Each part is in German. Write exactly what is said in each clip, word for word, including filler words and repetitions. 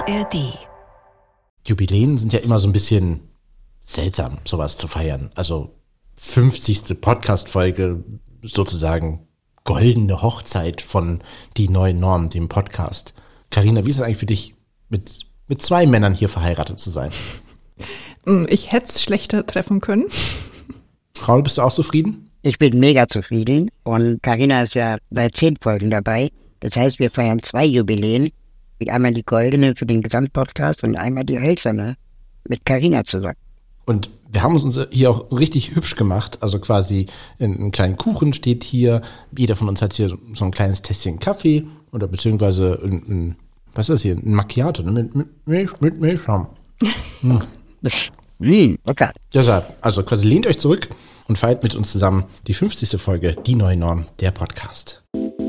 A R D. Jubiläen sind ja immer so ein bisschen seltsam, sowas zu feiern. Also fünfzigste Podcast-Folge, sozusagen goldene Hochzeit von Die Neue Norm, dem Podcast. Carina, wie ist es eigentlich für dich, mit, mit zwei Männern hier verheiratet zu sein? Ich hätte es schlechter treffen können. Raul, bist du auch zufrieden? Ich bin mega zufrieden und Carina ist ja seit zehn Folgen dabei. Das heißt, wir feiern zwei Jubiläen. Einmal die goldene für den Gesamtpodcast und einmal die hölzerne mit Carina zusammen. Und wir haben uns hier auch richtig hübsch gemacht. Also quasi ein, ein kleiner Kuchen steht hier. Jeder von uns hat hier so ein kleines Tässchen Kaffee oder beziehungsweise ein, ein was ist das hier? Ein Macchiato, ne? mit, mit Milch, mit Milchschaum. Hm. mm, okay. Deshalb, also quasi lehnt euch zurück und feiert mit uns zusammen die fünfzigste Folge Die Neue Norm, der Podcast.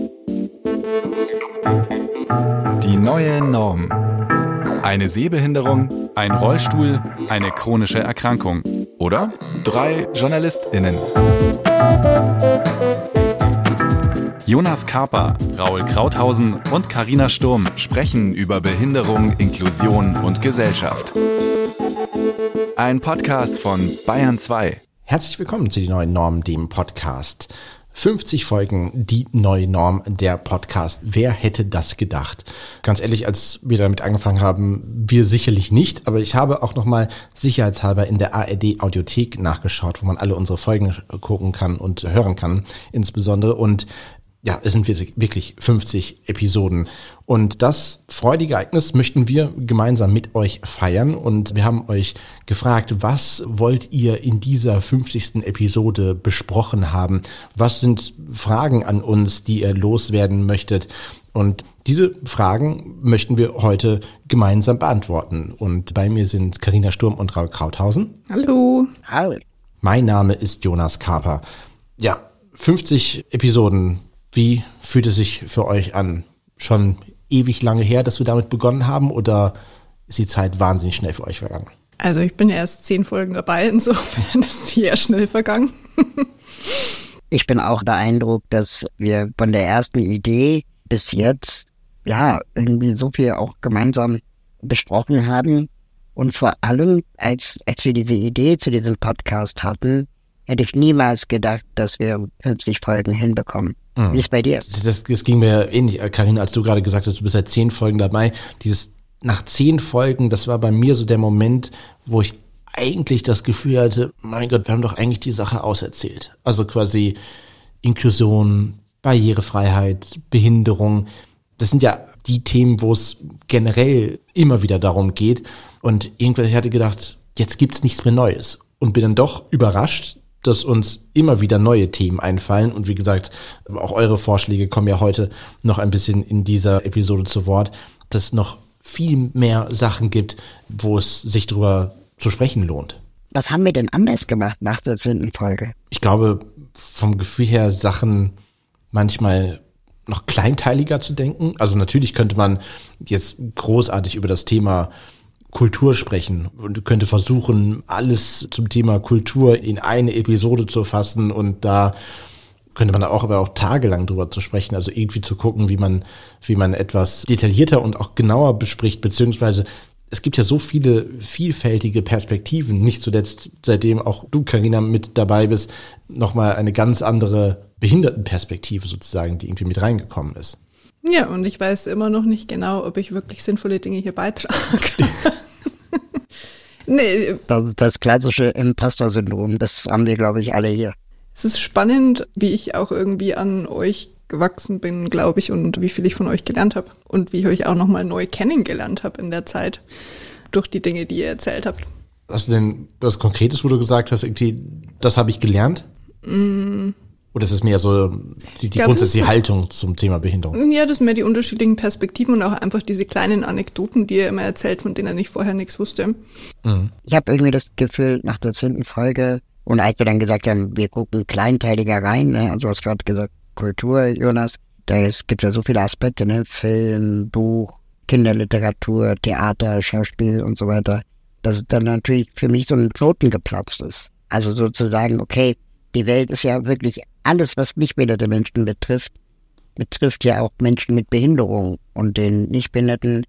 Die neue Norm. Eine Sehbehinderung, ein Rollstuhl, eine chronische Erkrankung oder drei JournalistInnen. Jonas Kaper, Raul Krauthausen und Carina Sturm sprechen über Behinderung, Inklusion und Gesellschaft. Ein Podcast von Bayern zwei. Herzlich willkommen zu Die Neue Norm, dem Podcast. fünfzig Folgen, Die Neue Norm, der Podcast. Wer hätte das gedacht? Ganz ehrlich, als wir damit angefangen haben, wir sicherlich nicht, aber ich habe auch nochmal sicherheitshalber in der A R D Audiothek nachgeschaut, wo man alle unsere Folgen gucken kann und hören kann, insbesondere. Und ja, es sind wirklich fünfzig Episoden. Und das freudige Ereignis möchten wir gemeinsam mit euch feiern. Und wir haben euch gefragt, was wollt ihr in dieser fünfzigsten Episode besprochen haben? Was sind Fragen an uns, die ihr loswerden möchtet? Und diese Fragen möchten wir heute gemeinsam beantworten. Und bei mir sind Carina Sturm und Raul Krauthausen. Hallo. Hallo. Mein Name ist Jonas Kaper. Ja, fünfzig Episoden. Wie fühlt es sich für euch an? Schon ewig lange her, dass wir damit begonnen haben, oder ist die Zeit wahnsinnig schnell für euch vergangen? Also ich bin erst zehn Folgen dabei, insofern ist sie eher schnell vergangen. Ich bin auch beeindruckt, dass wir von der ersten Idee bis jetzt ja irgendwie so viel auch gemeinsam besprochen haben. Und vor allem, als, als wir diese Idee zu diesem Podcast hatten, hätte ich niemals gedacht, dass wir fünfzig Folgen hinbekommen. Wie ist bei dir? Das, das ging mir ähnlich, Carina, als du gerade gesagt hast, du bist seit zehn Folgen dabei. Dieses nach zehn Folgen, das war bei mir so der Moment, wo ich eigentlich das Gefühl hatte, mein Gott, wir haben doch eigentlich die Sache auserzählt. Also quasi Inklusion, Barrierefreiheit, Behinderung. Das sind ja die Themen, wo es generell immer wieder darum geht. Und irgendwann hatte ich gedacht, jetzt gibt's nichts mehr Neues. Und bin dann doch überrascht, dass uns immer wieder neue Themen einfallen. Und wie gesagt, auch eure Vorschläge kommen ja heute noch ein bisschen in dieser Episode zu Wort, dass es noch viel mehr Sachen gibt, wo es sich drüber zu sprechen lohnt. Was haben wir denn anders gemacht nach der zehnten Folge? Ich glaube, vom Gefühl her Sachen manchmal noch kleinteiliger zu denken. Also natürlich könnte man jetzt großartig über das Thema Kultur sprechen und könnte versuchen, alles zum Thema Kultur in eine Episode zu fassen, und da könnte man auch aber auch tagelang drüber zu sprechen, also irgendwie zu gucken, wie man wie man etwas detaillierter und auch genauer bespricht, beziehungsweise es gibt ja so viele vielfältige Perspektiven, nicht zuletzt seitdem auch du, Carina, mit dabei bist, nochmal eine ganz andere Behindertenperspektive sozusagen, die irgendwie mit reingekommen ist. Ja, und ich weiß immer noch nicht genau, ob ich wirklich sinnvolle Dinge hier beitrage. Nee. Das, das klassische Imposter-Syndrom, das haben wir, glaube ich, alle hier. Es ist spannend, wie ich auch irgendwie an euch gewachsen bin, glaube ich, und wie viel ich von euch gelernt habe. Und wie ich euch auch nochmal neu kennengelernt habe in der Zeit, durch die Dinge, die ihr erzählt habt. Hast du denn was Konkretes, wo du gesagt hast, irgendwie, das habe ich gelernt? Mm. Oder ist es mehr so die, die grundsätzliche Haltung zum Thema Behinderung? Ja, das sind mehr die unterschiedlichen Perspektiven und auch einfach diese kleinen Anekdoten, die ihr immer erzählt, von denen ich vorher nichts wusste. Mhm. Ich habe irgendwie das Gefühl, nach der zehnten Folge, und als wir dann gesagt haben, wir gucken kleinteiliger rein, ne? Also du hast gerade gesagt, Kultur, Jonas, da gibt es ja so viele Aspekte, ne? Film, Buch, Kinderliteratur, Theater, Schauspiel und so weiter, dass dann natürlich für mich so ein Knoten geplatzt ist. Also sozusagen, okay, die Welt ist ja wirklich alles, was nicht behinderte Menschen betrifft, betrifft ja auch Menschen mit Behinderung. Und den Nichtbehinderten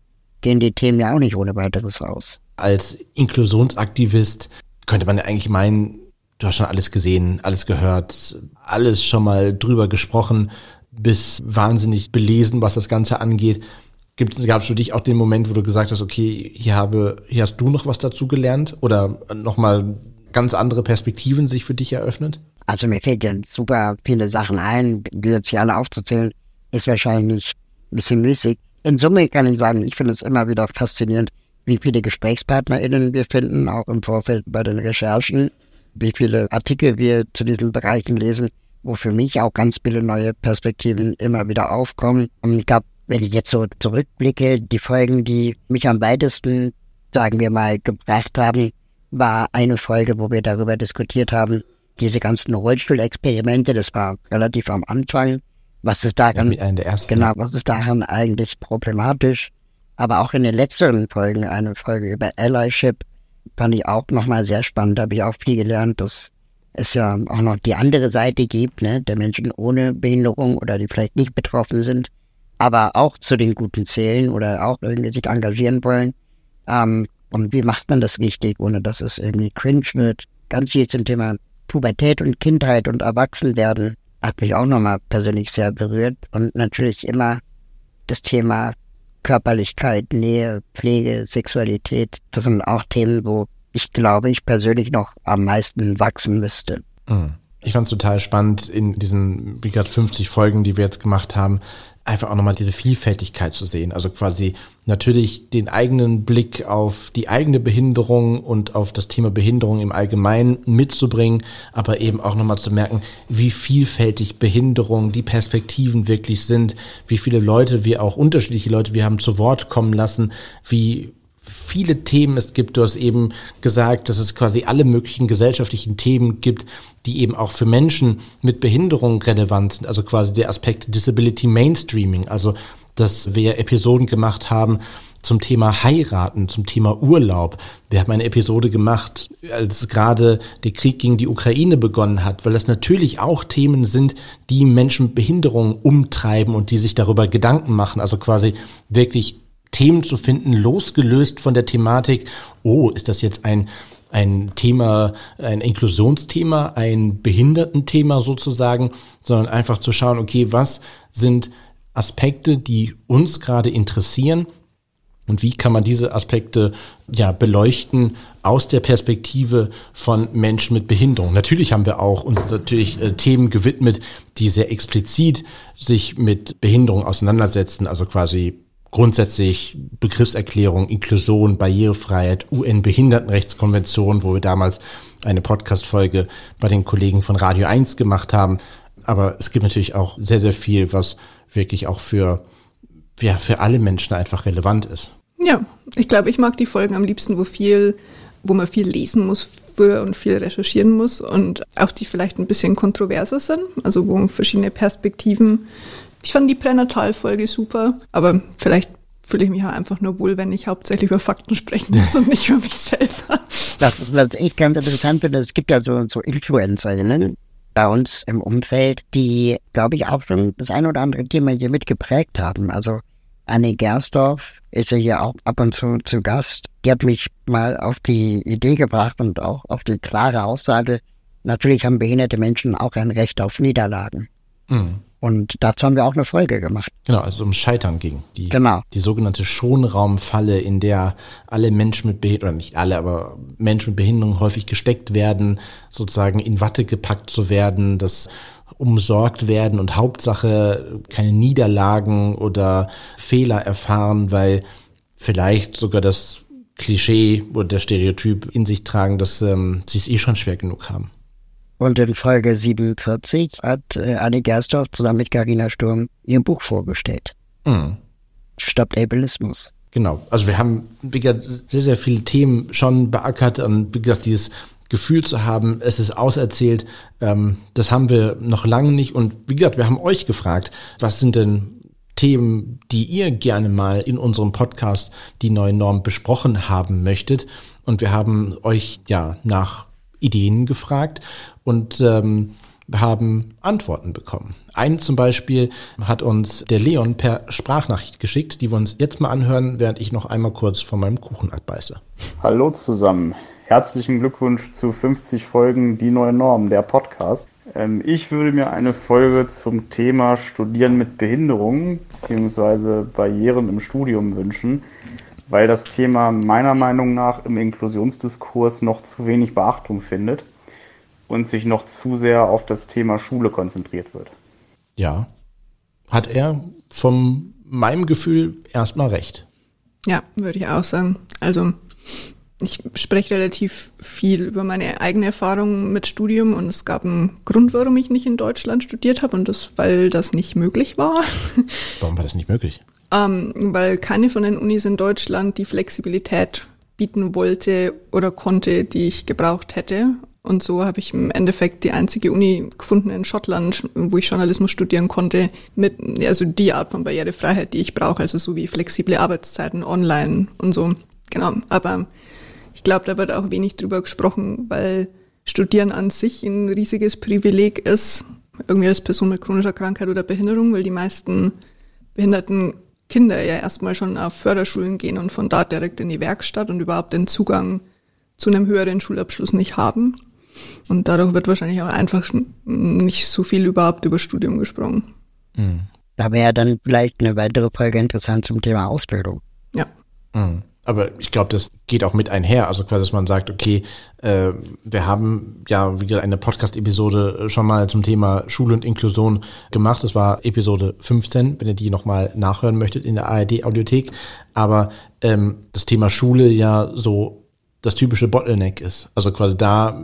gehen die Themen ja auch nicht ohne weiteres raus. Als Inklusionsaktivist könnte man ja eigentlich meinen, du hast schon alles gesehen, alles gehört, alles schon mal drüber gesprochen, bist wahnsinnig belesen, was das Ganze angeht. Gab es für dich auch den Moment, wo du gesagt hast, okay, hier habe, hier hast du noch was dazu gelernt oder nochmal ganz andere Perspektiven sich für dich eröffnet? Also mir fehlt ja super viele Sachen ein, die jetzt hier alle aufzuzählen, ist wahrscheinlich ein bisschen müßig. In Summe kann ich sagen, ich finde es immer wieder faszinierend, wie viele GesprächspartnerInnen wir finden, auch im Vorfeld bei den Recherchen, wie viele Artikel wir zu diesen Bereichen lesen, wo für mich auch ganz viele neue Perspektiven immer wieder aufkommen. Und ich glaube, wenn ich jetzt so zurückblicke, die Folgen, die mich am weitesten, sagen wir mal, gebracht haben, war eine Folge, wo wir darüber diskutiert haben, diese ganzen Rollstuhlexperimente, das war relativ am Anfang, was ist daran, ja, der ersten. Genau, was ist daran eigentlich problematisch? Aber auch in den letzteren Folgen, eine Folge über Allyship, fand ich auch nochmal sehr spannend, da habe ich auch viel gelernt, dass es ja auch noch die andere Seite gibt, ne, der Menschen ohne Behinderung oder die vielleicht nicht betroffen sind, aber auch zu den Guten zählen oder auch irgendwie sich engagieren wollen. Ähm, und wie macht man das richtig, ohne dass es irgendwie cringe wird? Ganz viel zum Thema Pubertät und Kindheit und Erwachsenwerden hat mich auch nochmal persönlich sehr berührt. Und natürlich immer das Thema Körperlichkeit, Nähe, Pflege, Sexualität. Das sind auch Themen, wo ich glaube, ich persönlich noch am meisten wachsen müsste. Ich fand es total spannend in diesen, wie gesagt, fünfzig Folgen, die wir jetzt gemacht haben, einfach auch nochmal diese Vielfältigkeit zu sehen. Also quasi natürlich den eigenen Blick auf die eigene Behinderung und auf das Thema Behinderung im Allgemeinen mitzubringen, aber eben auch nochmal zu merken, wie vielfältig Behinderung, die Perspektiven wirklich sind, wie viele Leute wir auch, unterschiedliche Leute wir haben zu Wort kommen lassen, wie viele Themen es gibt. Du hast eben gesagt, dass es quasi alle möglichen gesellschaftlichen Themen gibt, die eben auch für Menschen mit Behinderung relevant sind. Also quasi der Aspekt Disability Mainstreaming. Also, dass wir Episoden gemacht haben zum Thema Heiraten, zum Thema Urlaub. Wir haben eine Episode gemacht, als gerade der Krieg gegen die Ukraine begonnen hat, weil das natürlich auch Themen sind, die Menschen mit Behinderung umtreiben und die sich darüber Gedanken machen. Also quasi wirklich Themen zu finden, losgelöst von der Thematik, oh, ist das jetzt ein ein Thema, ein Inklusionsthema, ein Behindertenthema sozusagen, sondern einfach zu schauen, okay, was sind Aspekte, die uns gerade interessieren und wie kann man diese Aspekte ja beleuchten aus der Perspektive von Menschen mit Behinderung. Natürlich haben wir auch uns natürlich äh, Themen gewidmet, die sehr explizit sich mit Behinderung auseinandersetzen, also quasi grundsätzlich Begriffserklärung, Inklusion, Barrierefreiheit, U N-Behindertenrechtskonvention, wo wir damals eine Podcast-Folge bei den Kollegen von Radio eins gemacht haben. Aber es gibt natürlich auch sehr, sehr viel, was wirklich auch für, ja, für alle Menschen einfach relevant ist. Ja, ich glaube, ich mag die Folgen am liebsten, wo viel, wo man viel lesen muss für und viel recherchieren muss und auch die vielleicht ein bisschen kontroverser sind, also wo verschiedene Perspektiven. Ich fand die Pränatal-Folge super, aber vielleicht fühle ich mich auch einfach nur wohl, wenn ich hauptsächlich über Fakten sprechen muss und nicht über mich selber. Das, was ich ganz interessant finde, es gibt ja so, so Influencerinnen bei uns im Umfeld, die, glaube ich, auch schon das ein oder andere Thema hier mitgeprägt haben. Also Annie Gersdorf ist ja hier auch ab und zu zu Gast. Die hat mich mal auf die Idee gebracht und auch auf die klare Aussage, natürlich haben behinderte Menschen auch ein Recht auf Niederlagen. Mhm. Und dazu haben wir auch eine Folge gemacht. Genau, also ums Scheitern ging. Die, genau. Die sogenannte Schonraumfalle, in der alle Menschen mit Behinderung, oder nicht alle, aber Menschen mit Behinderung häufig gesteckt werden, sozusagen in Watte gepackt zu werden, das umsorgt werden und Hauptsache keine Niederlagen oder Fehler erfahren, weil vielleicht sogar das Klischee oder der Stereotyp in sich tragen, dass ähm, sie es eh schon schwer genug haben. Und in Folge siebenundvierzig hat äh, Annie Gersdorf zusammen mit Carina Sturm ihr Buch vorgestellt. Mhm. Stoppt Ableismus. Genau, also wir haben, wie gesagt, sehr, sehr viele Themen schon beackert und wie gesagt, dieses Gefühl zu haben, es ist auserzählt, ähm, das haben wir noch lange nicht. Und wie gesagt, wir haben euch gefragt, was sind denn Themen, die ihr gerne mal in unserem Podcast Die neue Norm besprochen haben möchtet. Und wir haben euch ja nach Ideen gefragt und ähm, haben Antworten bekommen. Einen zum Beispiel hat uns der Leon per Sprachnachricht geschickt, die wir uns jetzt mal anhören, während ich noch einmal kurz von meinem Kuchen abbeiße. Hallo zusammen. Herzlichen Glückwunsch zu fünfzig Folgen Die neue Norm, der Podcast. Ähm, ich würde mir eine Folge zum Thema Studieren mit Behinderung bzw. Barrieren im Studium wünschen, weil das Thema meiner Meinung nach im Inklusionsdiskurs noch zu wenig Beachtung findet und sich noch zu sehr auf das Thema Schule konzentriert wird. Ja, hat er von meinem Gefühl erstmal recht. Ja, würde ich auch sagen. Also ich spreche relativ viel über meine eigene Erfahrung mit Studium und es gab einen Grund, warum ich nicht in Deutschland studiert habe und das, weil das nicht möglich war. Warum war das nicht möglich? Ähm, weil keine von den Unis in Deutschland die Flexibilität bieten wollte oder konnte, die ich gebraucht hätte. Und so habe ich im Endeffekt die einzige Uni gefunden in Schottland, wo ich Journalismus studieren konnte, mit also die Art von Barrierefreiheit, die ich brauche, also so wie flexible Arbeitszeiten online und so. Genau, aber ich glaube, da wird auch wenig drüber gesprochen, weil Studieren an sich ein riesiges Privileg ist, irgendwie als Person mit chronischer Krankheit oder Behinderung, weil die meisten behinderten Kinder ja erstmal schon auf Förderschulen gehen und von da direkt in die Werkstatt und überhaupt den Zugang zu einem höheren Schulabschluss nicht haben. Und dadurch wird wahrscheinlich auch einfach nicht so viel überhaupt über Studium gesprochen. Mhm. Da wäre dann vielleicht eine weitere Folge interessant zum Thema Ausbildung. Ja. Mhm. Aber ich glaube, das geht auch mit einher. Also quasi, dass man sagt, okay, äh, wir haben ja wie gesagt eine Podcast-Episode schon mal zum Thema Schule und Inklusion gemacht. Das war Episode fünfzehn, wenn ihr die nochmal nachhören möchtet in der A R D-Audiothek. Aber ähm, das Thema Schule ja so das typische Bottleneck ist. Also quasi da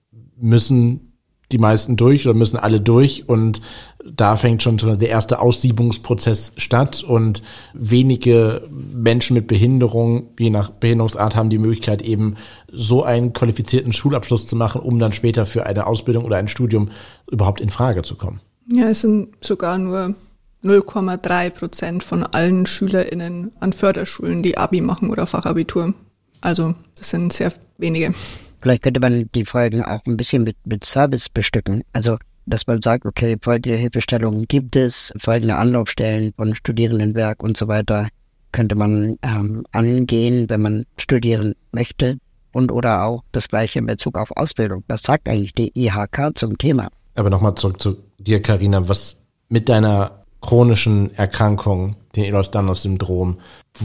müssen die meisten durch oder müssen alle durch und da fängt schon der erste Aussiebungsprozess statt und wenige Menschen mit Behinderung, je nach Behinderungsart, haben die Möglichkeit eben so einen qualifizierten Schulabschluss zu machen, um dann später für eine Ausbildung oder ein Studium überhaupt in Frage zu kommen. Ja, es sind sogar nur null Komma drei Prozent von allen SchülerInnen an Förderschulen, die Abi machen oder Fachabitur. Also das sind sehr wenige. Vielleicht könnte man die Folgen auch ein bisschen mit, mit Service bestücken. Also, dass man sagt, okay, folgende Hilfestellungen gibt es, folgende Anlaufstellen von Studierendenwerk und so weiter könnte man ähm, angehen, wenn man studieren möchte. Und oder auch das Gleiche in Bezug auf Ausbildung. Was sagt eigentlich die I H K zum Thema? Aber nochmal zurück zu dir, Carina. Was mit deiner chronischen Erkrankung, dem Ehlers-Danlos-Syndrom,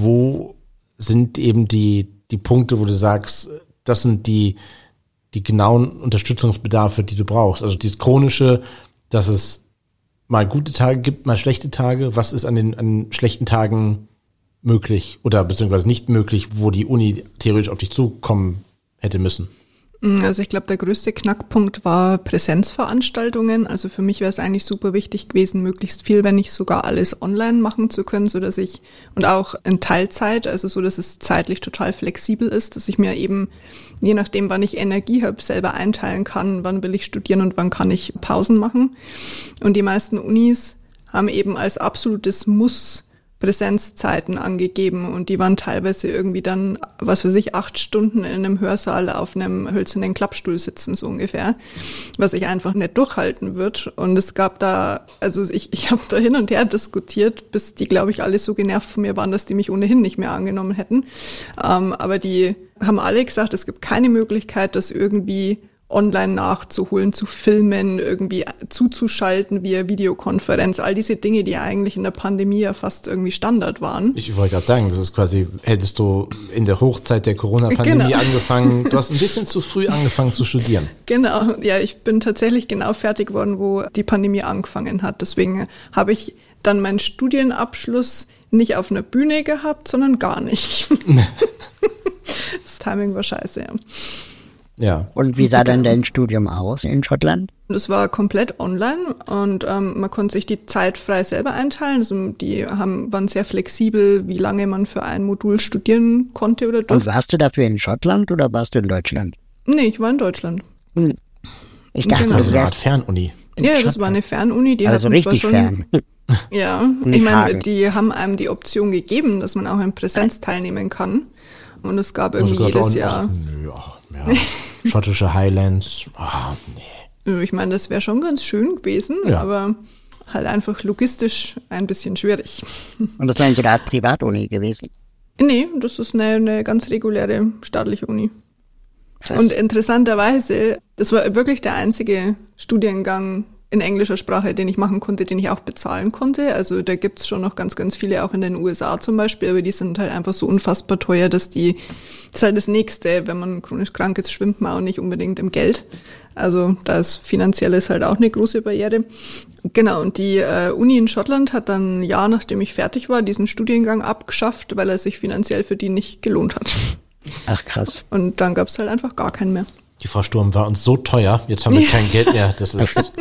wo sind eben die, die Punkte, wo du sagst, das sind die, die genauen Unterstützungsbedarfe, die du brauchst. Also dieses chronische, dass es mal gute Tage gibt, mal schlechte Tage. Was ist an den, an schlechten Tagen möglich oder beziehungsweise nicht möglich, wo die Uni theoretisch auf dich zukommen hätte müssen? Also ich glaube, der größte Knackpunkt war Präsenzveranstaltungen. Also für mich wäre es eigentlich super wichtig gewesen, möglichst viel, wenn nicht sogar alles online machen zu können, so dass ich, und auch in Teilzeit, also so, dass es zeitlich total flexibel ist, dass ich mir eben, je nachdem, wann ich Energie habe, selber einteilen kann, wann will ich studieren und wann kann ich Pausen machen. Und die meisten Unis haben eben als absolutes Muss Präsenzzeiten angegeben und die waren teilweise irgendwie dann, was weiß ich, acht Stunden in einem Hörsaal auf einem hölzernen Klappstuhl sitzen, so ungefähr, was ich einfach nicht durchhalten wird. Und es gab da, also ich, ich habe da hin und her diskutiert, bis die, glaube ich, alle so genervt von mir waren, dass die mich ohnehin nicht mehr angenommen hätten. Ähm, aber die haben alle gesagt, es gibt keine Möglichkeit, das irgendwie online nachzuholen, zu filmen, irgendwie zuzuschalten via Videokonferenz, all diese Dinge, die eigentlich in der Pandemie ja fast irgendwie Standard waren. Ich wollte gerade sagen, das ist quasi, hättest du in der Hochzeit der Corona-Pandemie genau. angefangen, du hast ein bisschen zu früh angefangen zu studieren. Genau, ja, ich bin tatsächlich genau fertig geworden, wo die Pandemie angefangen hat. Deswegen habe ich dann meinen Studienabschluss nicht auf einer Bühne gehabt, sondern gar nicht. Das Timing war scheiße, ja. Ja. Und wie sah dann dein Studium aus in Schottland? Das war komplett online und ähm, man konnte sich die Zeit frei selber einteilen. Also die haben, waren sehr flexibel, wie lange man für ein Modul studieren konnte oder durfte. Und warst du dafür in Schottland oder warst du in Deutschland? Nee, ich war in Deutschland. Hm. Ich dachte, genau. Also eine Art Fernuni. Ja, das war eine Fernuni. Die also hat uns richtig schon, fern. Ja, ich meine, die haben einem die Option gegeben, dass man auch in Präsenz teilnehmen kann. Und es gab irgendwie also jedes Jahr... Ach, nö, ach, ja. Schottische Highlands, ah, nee. Ich meine, das wäre schon ganz schön gewesen, ja. aber halt einfach logistisch ein bisschen schwierig. Und das war eine Art Privatuni gewesen? Nee, das ist eine, eine ganz reguläre staatliche Uni. Krass. Und interessanterweise, das war wirklich der einzige Studiengang in englischer Sprache, den ich machen konnte, den ich auch bezahlen konnte. Also da gibt's schon noch ganz, ganz viele, auch in den U S A zum Beispiel, aber die sind halt einfach so unfassbar teuer, dass die, das ist halt das Nächste, wenn man chronisch krank ist, schwimmt man auch nicht unbedingt im Geld. Also da ist finanzielles halt auch eine große Barriere. Genau, und die äh, Uni in Schottland hat dann ein Jahr, nachdem ich fertig war, diesen Studiengang abgeschafft, weil er sich finanziell für die nicht gelohnt hat. Ach krass. Und dann gab's halt einfach gar keinen mehr. Die Frau Sturm war uns so teuer, jetzt haben wir kein Geld mehr. Das ist,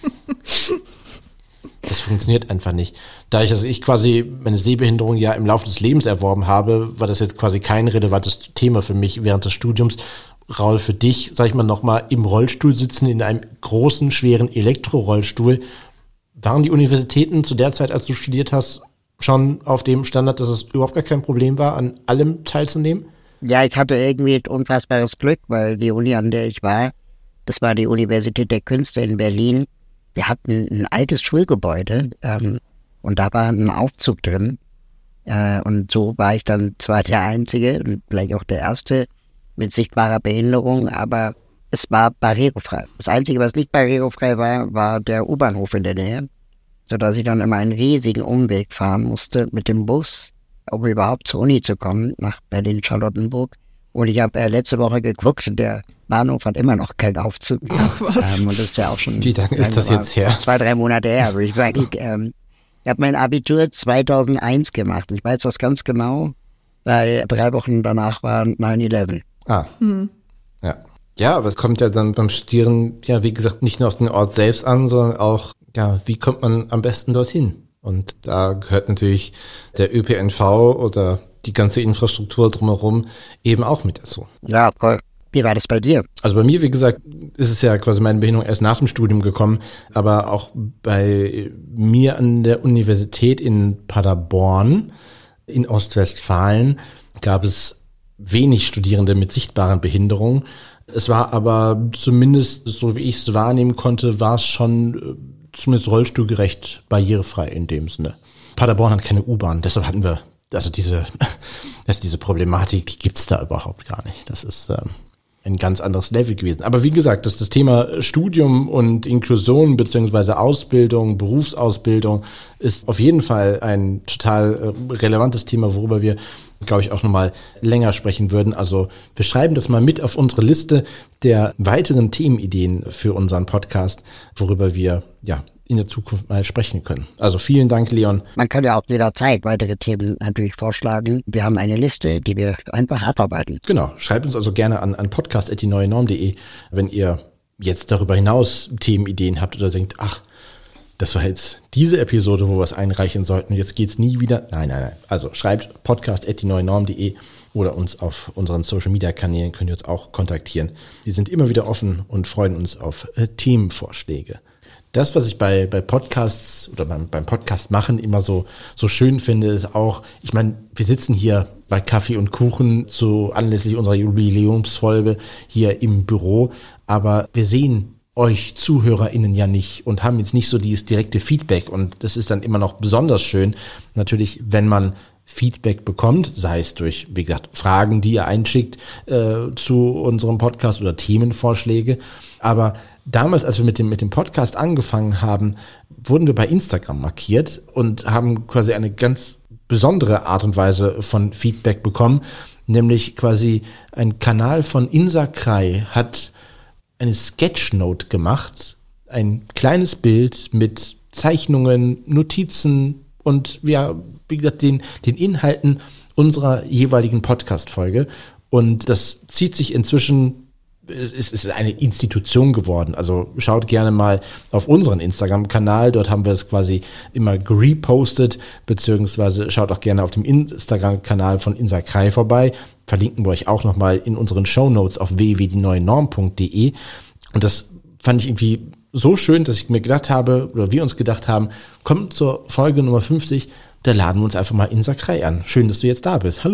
das funktioniert einfach nicht. Da ich, also ich quasi meine Sehbehinderung ja im Laufe des Lebens erworben habe, war das jetzt quasi kein relevantes Thema für mich während des Studiums. Raul, für dich, sag ich mal, nochmal im Rollstuhl sitzen, in einem großen, schweren Elektrorollstuhl. Waren die Universitäten zu der Zeit, als du studiert hast, schon auf dem Standard, dass es überhaupt gar kein Problem war, an allem teilzunehmen? Ja, ich hatte irgendwie ein unfassbares Glück, weil die Uni, an der ich war, das war die Universität der Künste in Berlin. Wir hatten ein altes Schulgebäude ähm, und da war ein Aufzug drin. Äh, und so war ich dann zwar der Einzige und vielleicht auch der Erste mit sichtbarer Behinderung, aber es war barrierefrei. Das Einzige, was nicht barrierefrei war, war der U-Bahnhof in der Nähe, sodass ich dann immer einen riesigen Umweg fahren musste mit dem Bus, um überhaupt zur Uni zu kommen, nach Berlin-Charlottenburg. Und ich habe äh, letzte Woche geguckt, der Bahnhof hat immer noch keinen Aufzug. Ach was. Ähm, und das ist ja auch schon... Wie lange ist das jetzt her? Zwei, drei Monate her, würde ich sagen. Ich, ähm, ich habe mein Abitur zweitausendeins gemacht. Ich weiß das ganz genau, weil drei Wochen danach war neun elf. Ah, hm. ja. Ja, aber es kommt ja dann beim Studieren, ja, wie gesagt, nicht nur auf den Ort selbst an, sondern auch, ja, wie kommt man am besten dorthin? Und da gehört natürlich der Ö P N V oder die ganze Infrastruktur drumherum eben auch mit dazu. Ja, voll. Wie war das bei dir? Also bei mir, wie gesagt, ist es ja quasi meine Behinderung erst nach dem Studium gekommen, aber auch bei mir an der Universität in Paderborn in Ostwestfalen gab es wenig Studierende mit sichtbaren Behinderungen. Es war aber zumindest, so wie ich es wahrnehmen konnte, war es schon zumindest rollstuhlgerecht, barrierefrei in dem Sinne. Paderborn hat keine U-Bahn, deshalb hatten wir, also diese, also diese Problematik, die gibt's da überhaupt gar nicht. Das ist ähm, ein ganz anderes Level gewesen. Aber wie gesagt, das, das Thema Studium und Inklusion beziehungsweise Ausbildung, Berufsausbildung ist auf jeden Fall ein total äh, relevantes Thema, worüber wir, glaube ich, auch nochmal länger sprechen würden. Also wir schreiben das mal mit auf unsere Liste der weiteren Themenideen für unseren Podcast, worüber wir ja in der Zukunft mal sprechen können. Also vielen Dank, Leon. Man kann ja auch jederzeit weitere Themen natürlich vorschlagen. Wir haben eine Liste, die wir einfach abarbeiten. Genau, schreibt uns also gerne an, an podcast at die neue norm punkt de, wenn ihr jetzt darüber hinaus Themenideen habt oder denkt, ach, das war jetzt diese Episode, wo wir es einreichen sollten. Jetzt geht's nie wieder. Nein, nein, nein. Also schreibt podcast at die neue norm punkt de oder uns auf unseren Social-Media-Kanälen könnt ihr uns auch kontaktieren. Wir sind immer wieder offen und freuen uns auf äh, Themenvorschläge. Das, was ich bei, bei Podcasts oder beim, beim Podcast machen immer so, so schön finde, ist auch, ich meine, wir sitzen hier bei Kaffee und Kuchen zu anlässlich unserer Jubiläumsfolge hier im Büro, aber wir sehen euch ZuhörerInnen ja nicht und haben jetzt nicht so dieses direkte Feedback und das ist dann immer noch besonders schön, natürlich, wenn man Feedback bekommt, sei es durch, wie gesagt, Fragen, die ihr einschickt äh, zu unserem Podcast oder Themenvorschläge. Aber damals, als wir mit dem, mit dem Podcast angefangen haben, wurden wir bei Instagram markiert und haben quasi eine ganz besondere Art und Weise von Feedback bekommen, nämlich quasi ein Kanal von Insa Krei hat eine Sketchnote gemacht, ein kleines Bild mit Zeichnungen, Notizen und ja, wie gesagt, den, den Inhalten unserer jeweiligen Podcast-Folge. Und das zieht sich inzwischen, es ist eine Institution geworden. Also schaut gerne mal auf unseren Instagram-Kanal, dort haben wir es quasi immer gerepostet, beziehungsweise schaut auch gerne auf dem Instagram-Kanal von Insa Krei vorbei. Verlinken wir euch auch nochmal in unseren Shownotes auf w w w punkt die neue norm punkt de. Und das fand ich irgendwie so schön, dass ich mir gedacht habe, oder wir uns gedacht haben, kommt zur Folge Nummer fünfzig, da laden wir uns einfach mal Insa Krei an. Schön, dass du jetzt da bist. Hallo.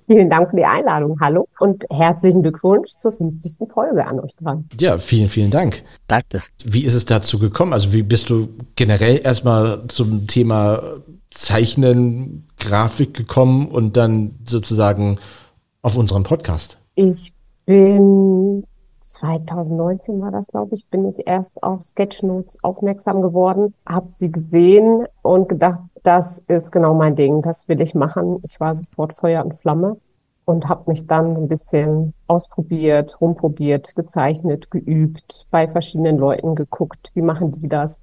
Vielen Dank für die Einladung. Hallo und herzlichen Glückwunsch zur fünfzigsten Folge an euch dran. Ja, vielen, vielen Dank. Danke. Wie ist es dazu gekommen? Also wie bist du generell erstmal zum Thema Zeichnen, Grafik gekommen und dann sozusagen auf unseren Podcast? Ich bin zwanzig neunzehn war das, glaube ich, bin ich erst auf Sketchnotes aufmerksam geworden, habe sie gesehen und gedacht, das ist genau mein Ding, das will ich machen. Ich war sofort Feuer und Flamme und habe mich dann ein bisschen ausprobiert, rumprobiert, gezeichnet, geübt, bei verschiedenen Leuten geguckt, wie machen die das.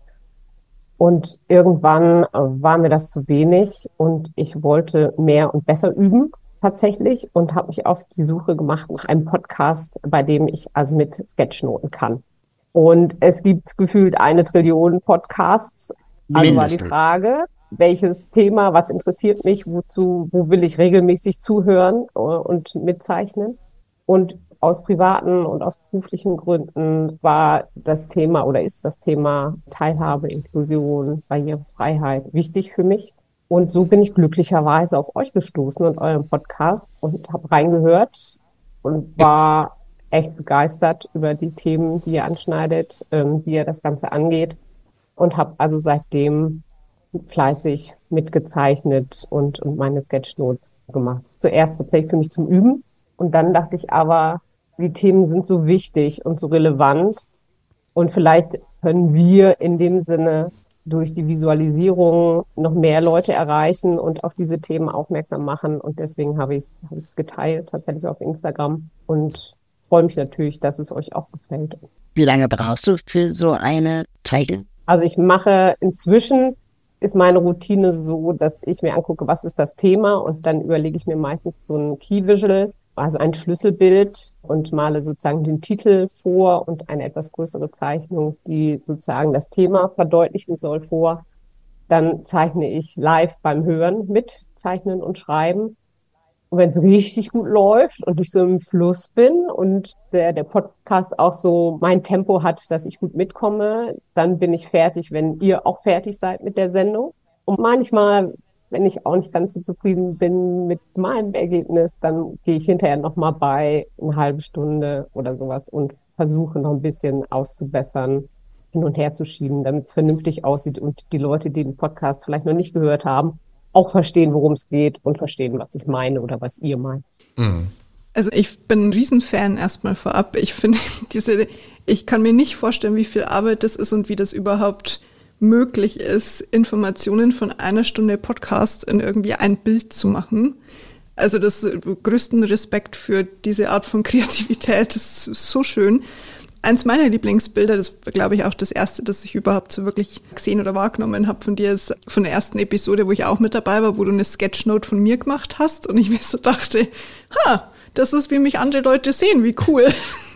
Und irgendwann war mir das zu wenig und ich wollte mehr und besser üben tatsächlich und habe mich auf die Suche gemacht nach einem Podcast, bei dem ich also mit Sketchnoten kann. Und es gibt gefühlt eine Trillion Podcasts. Also Mindestens. war die Frage, welches Thema, was interessiert mich, wozu, wo will ich regelmäßig zuhören und mitzeichnen. Und aus privaten und aus beruflichen Gründen war das Thema oder ist das Thema Teilhabe, Inklusion, Barrierefreiheit wichtig für mich. Und so bin ich glücklicherweise auf euch gestoßen und euren Podcast und habe reingehört und war echt begeistert über die Themen, die ihr anschneidet, ähm, wie ihr das Ganze angeht und habe also seitdem fleißig mitgezeichnet und, und meine Sketchnotes gemacht. Zuerst tatsächlich für mich zum Üben und dann dachte ich aber, die Themen sind so wichtig und so relevant und vielleicht können wir in dem Sinne durch die Visualisierung noch mehr Leute erreichen und auf diese Themen aufmerksam machen. Und deswegen habe ich es hab ich's geteilt, tatsächlich auf Instagram und freue mich natürlich, dass es euch auch gefällt. Wie lange brauchst du für so eine Zeichnung? Also ich mache inzwischen, ist meine Routine so, dass ich mir angucke, was ist das Thema und dann überlege ich mir meistens so ein Key Visual, also ein Schlüsselbild und male sozusagen den Titel vor und eine etwas größere Zeichnung, die sozusagen das Thema verdeutlichen soll, vor. Dann zeichne ich live beim Hören mit, zeichnen und schreiben. Und wenn es richtig gut läuft und ich so im Fluss bin und der, der Podcast auch so mein Tempo hat, dass ich gut mitkomme, dann bin ich fertig, wenn ihr auch fertig seid mit der Sendung. Und manchmal, wenn ich auch nicht ganz so zufrieden bin mit meinem Ergebnis, dann gehe ich hinterher nochmal bei eine halbe Stunde oder sowas und versuche noch ein bisschen auszubessern, hin und her zu schieben, damit es vernünftig aussieht und die Leute, die den Podcast vielleicht noch nicht gehört haben, auch verstehen, worum es geht und verstehen, was ich meine oder was ihr meint. Mhm. Also ich bin ein Riesenfan erstmal vorab. Ich finde diese, ich kann mir nicht vorstellen, wie viel Arbeit das ist und wie das überhaupt möglich ist, Informationen von einer Stunde Podcast in irgendwie ein Bild zu machen. Also das größten Respekt für diese Art von Kreativität, das ist so schön. Eins meiner Lieblingsbilder, das glaube ich auch das erste, das ich überhaupt so wirklich gesehen oder wahrgenommen habe von dir, ist von der ersten Episode, wo ich auch mit dabei war, wo du eine Sketchnote von mir gemacht hast und ich mir so dachte, ha, das ist, wie mich andere Leute sehen, wie cool.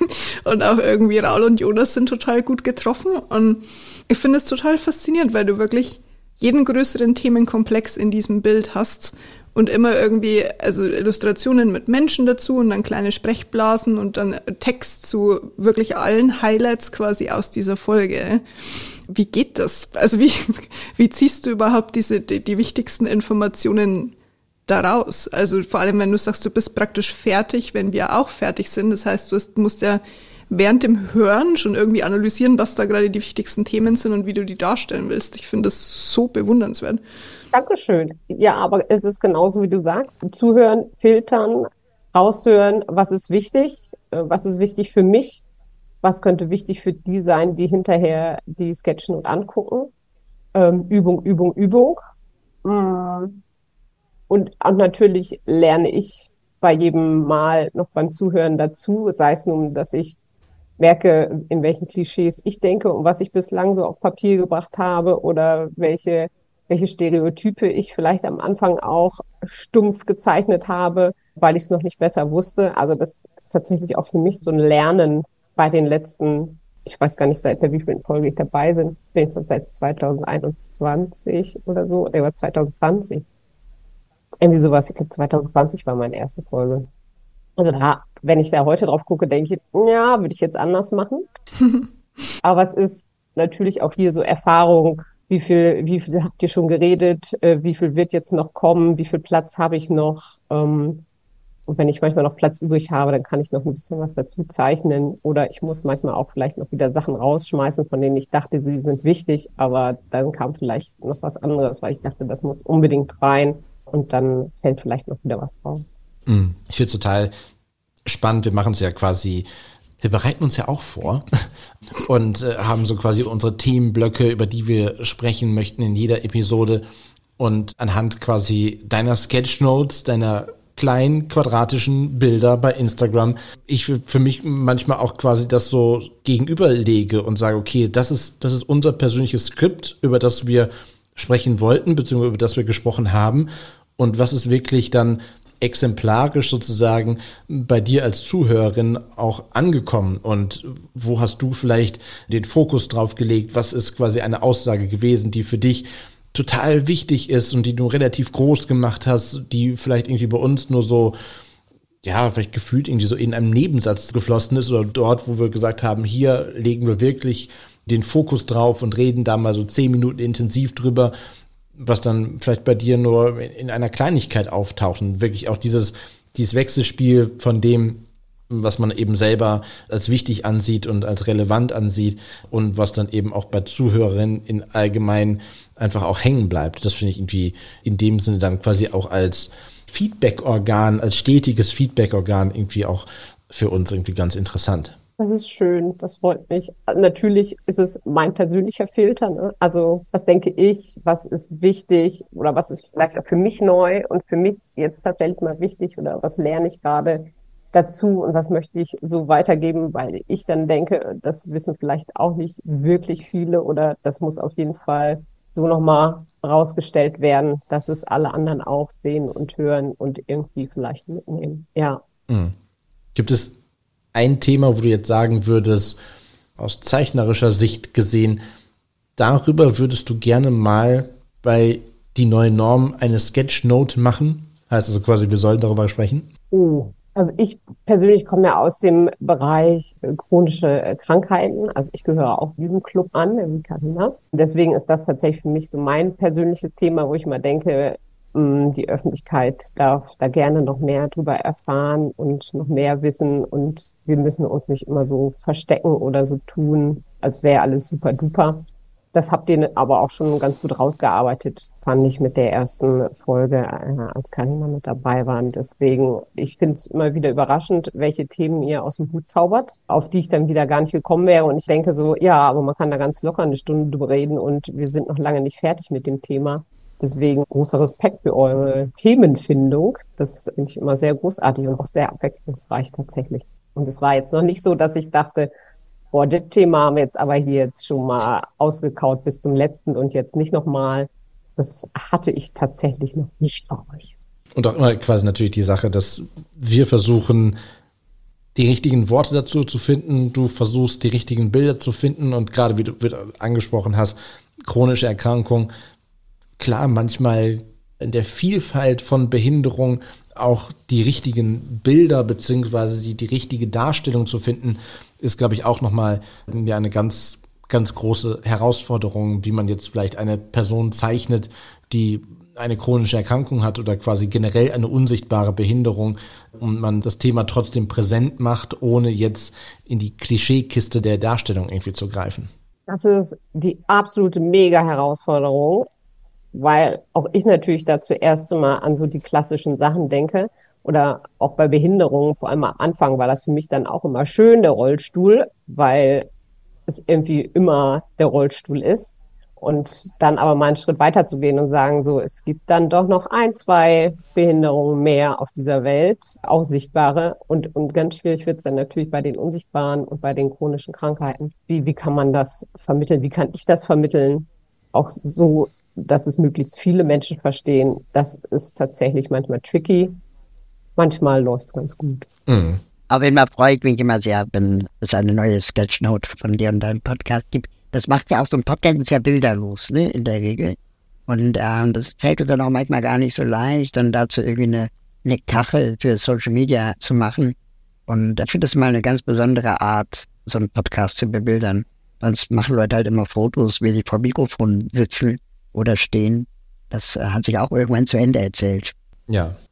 Und auch irgendwie Raul und Jonas sind total gut getroffen und ich finde es total faszinierend, weil du wirklich jeden größeren Themenkomplex in diesem Bild hast und immer irgendwie, also Illustrationen mit Menschen dazu und dann kleine Sprechblasen und dann Text zu wirklich allen Highlights quasi aus dieser Folge. Wie geht das? Also wie, wie ziehst du überhaupt diese, die, die wichtigsten Informationen daraus? Also vor allem, wenn du sagst, du bist praktisch fertig, wenn wir auch fertig sind. Das heißt, du hast, musst ja während dem Hören schon irgendwie analysieren, was da gerade die wichtigsten Themen sind und wie du die darstellen willst. Ich finde das so bewundernswert. Dankeschön. Ja, aber es ist genauso, wie du sagst. Zuhören, filtern, raushören, was ist wichtig, was ist wichtig für mich, was könnte wichtig für die sein, die hinterher die sketchen und angucken. Ähm, Übung, Übung, Übung. Und, und natürlich lerne ich bei jedem Mal noch beim Zuhören dazu, sei es nun, dass ich merke, in welchen Klischees ich denke und was ich bislang so auf Papier gebracht habe oder welche, welche Stereotype ich vielleicht am Anfang auch stumpf gezeichnet habe, weil ich es noch nicht besser wusste. Also das ist tatsächlich auch für mich so ein Lernen bei den letzten, ich weiß gar nicht, seit der wievielten Folge ich dabei bin, bin ich schon seit zwanzig einundzwanzig oder so, oder zwanzig zwanzig. Irgendwie sowas, ich glaube zwanzig zwanzig war meine erste Folge. Also da, wenn ich da heute drauf gucke, denke ich, ja, würde ich jetzt anders machen. Aber es ist natürlich auch hier so Erfahrung, wie viel, wie viel habt ihr schon geredet, äh, wie viel wird jetzt noch kommen, wie viel Platz habe ich noch. Ähm, Und wenn ich manchmal noch Platz übrig habe, dann kann ich noch ein bisschen was dazu zeichnen. Oder ich muss manchmal auch vielleicht noch wieder Sachen rausschmeißen, von denen ich dachte, sie sind wichtig. Aber dann kam vielleicht noch was anderes, weil ich dachte, das muss unbedingt rein. Und dann fällt vielleicht noch wieder was raus. Ich finde es total spannend. Wir machen es ja quasi, wir bereiten uns ja auch vor und äh, haben so quasi unsere Themenblöcke, über die wir sprechen möchten in jeder Episode. Und anhand quasi deiner Sketchnotes, deiner kleinen quadratischen Bilder bei Instagram, ich für mich manchmal auch quasi das so gegenüberlege und sage, okay, das ist, das ist unser persönliches Skript, über das wir sprechen wollten, beziehungsweise über das wir gesprochen haben. Und was ist wirklich dann exemplarisch sozusagen bei dir als Zuhörerin auch angekommen? Und wo hast du vielleicht den Fokus drauf gelegt? Was ist quasi eine Aussage gewesen, die für dich total wichtig ist und die du relativ groß gemacht hast, die vielleicht irgendwie bei uns nur so, ja, vielleicht gefühlt irgendwie so in einem Nebensatz geflossen ist oder dort, wo wir gesagt haben, hier legen wir wirklich den Fokus drauf und reden da mal so zehn Minuten intensiv drüber, was dann vielleicht bei dir nur in einer Kleinigkeit auftaucht und wirklich auch dieses, dieses Wechselspiel von dem, was man eben selber als wichtig ansieht und als relevant ansieht und was dann eben auch bei Zuhörerinnen in allgemein einfach auch hängen bleibt. Das finde ich irgendwie in dem Sinne dann quasi auch als Feedback-Organ, als stetiges Feedback-Organ irgendwie auch für uns irgendwie ganz interessant. Das ist schön, das freut mich. Natürlich ist es mein persönlicher Filter, ne? Also was denke ich, was ist wichtig oder was ist vielleicht auch für mich neu und für mich jetzt tatsächlich mal wichtig oder was lerne ich gerade dazu und was möchte ich so weitergeben, weil ich dann denke, das wissen vielleicht auch nicht wirklich viele oder das muss auf jeden Fall so nochmal rausgestellt werden, dass es alle anderen auch sehen und hören und irgendwie vielleicht mitnehmen. Ja. Mhm. Gibt es ein Thema, wo du jetzt sagen würdest, aus zeichnerischer Sicht gesehen, darüber würdest du gerne mal bei Die neue Norm eine Sketchnote machen? Heißt also quasi, wir sollen darüber sprechen? Oh, also ich persönlich komme ja aus dem Bereich äh, chronische äh, Krankheiten. Also ich gehöre auch diesem Club an, äh, wie Carina. Deswegen ist das tatsächlich für mich so mein persönliches Thema, wo ich mal denke, mh, die Öffentlichkeit darf da gerne noch mehr drüber erfahren und noch mehr wissen. Und wir müssen uns nicht immer so verstecken oder so tun, als wäre alles super duper. Das habt ihr aber auch schon ganz gut rausgearbeitet, fand ich, mit der ersten Folge, äh, als Carina mit dabei war. Und deswegen, ich finde es immer wieder überraschend, welche Themen ihr aus dem Hut zaubert, auf die ich dann wieder gar nicht gekommen wäre. Und ich denke so, ja, aber man kann da ganz locker eine Stunde drüber reden und wir sind noch lange nicht fertig mit dem Thema. Deswegen großer Respekt für eure Themenfindung. Das finde ich immer sehr großartig und auch sehr abwechslungsreich tatsächlich. Und es war jetzt noch nicht so, dass ich dachte, boah, das Thema haben wir jetzt aber hier jetzt schon mal ausgekaut bis zum letzten und jetzt nicht nochmal. Das hatte ich tatsächlich noch nicht bei euch. Und auch immer quasi natürlich die Sache, dass wir versuchen, die richtigen Worte dazu zu finden. Du versuchst, die richtigen Bilder zu finden. Und gerade wie du, wie du angesprochen hast, chronische Erkrankung. Klar, manchmal in der Vielfalt von Behinderung auch die richtigen Bilder beziehungsweise die, die richtige Darstellung zu finden, ist, glaube ich, auch nochmal ja, eine ganz, ganz große Herausforderung, wie man jetzt vielleicht eine Person zeichnet, die eine chronische Erkrankung hat oder quasi generell eine unsichtbare Behinderung und man das Thema trotzdem präsent macht, ohne jetzt in die Klischeekiste der Darstellung irgendwie zu greifen. Das ist die absolute Mega-Herausforderung, weil auch ich natürlich da zuerst mal an so die klassischen Sachen denke. Oder auch bei Behinderungen, vor allem am Anfang war das für mich dann auch immer schön, der Rollstuhl, weil es irgendwie immer der Rollstuhl ist. Und dann aber mal einen Schritt weiter zu gehen und sagen, so, es gibt dann doch noch ein, zwei Behinderungen mehr auf dieser Welt, auch sichtbare. Und, und ganz schwierig wird es dann natürlich bei den unsichtbaren und bei den chronischen Krankheiten. Wie, wie kann man das vermitteln? Wie kann ich das vermitteln? Auch so, dass es möglichst viele Menschen verstehen. Das ist tatsächlich manchmal tricky. Manchmal läuft es ganz gut. Mhm. Auf jeden Fall freue ich mich immer sehr, wenn es eine neue Sketchnote von dir und deinem Podcast gibt. Das macht ja auch so ein Podcast sehr bilderlos, ne, in der Regel. Und ähm, das fällt uns dann auch manchmal gar nicht so leicht, dann dazu irgendwie eine, eine Kachel für Social Media zu machen. Und ich finde das mal eine ganz besondere Art, so einen Podcast zu bebildern. Sonst machen Leute halt immer Fotos, wie sie vor dem Mikrofon sitzen oder stehen. Das äh, hat sich auch irgendwann zu Ende erzählt. Ja,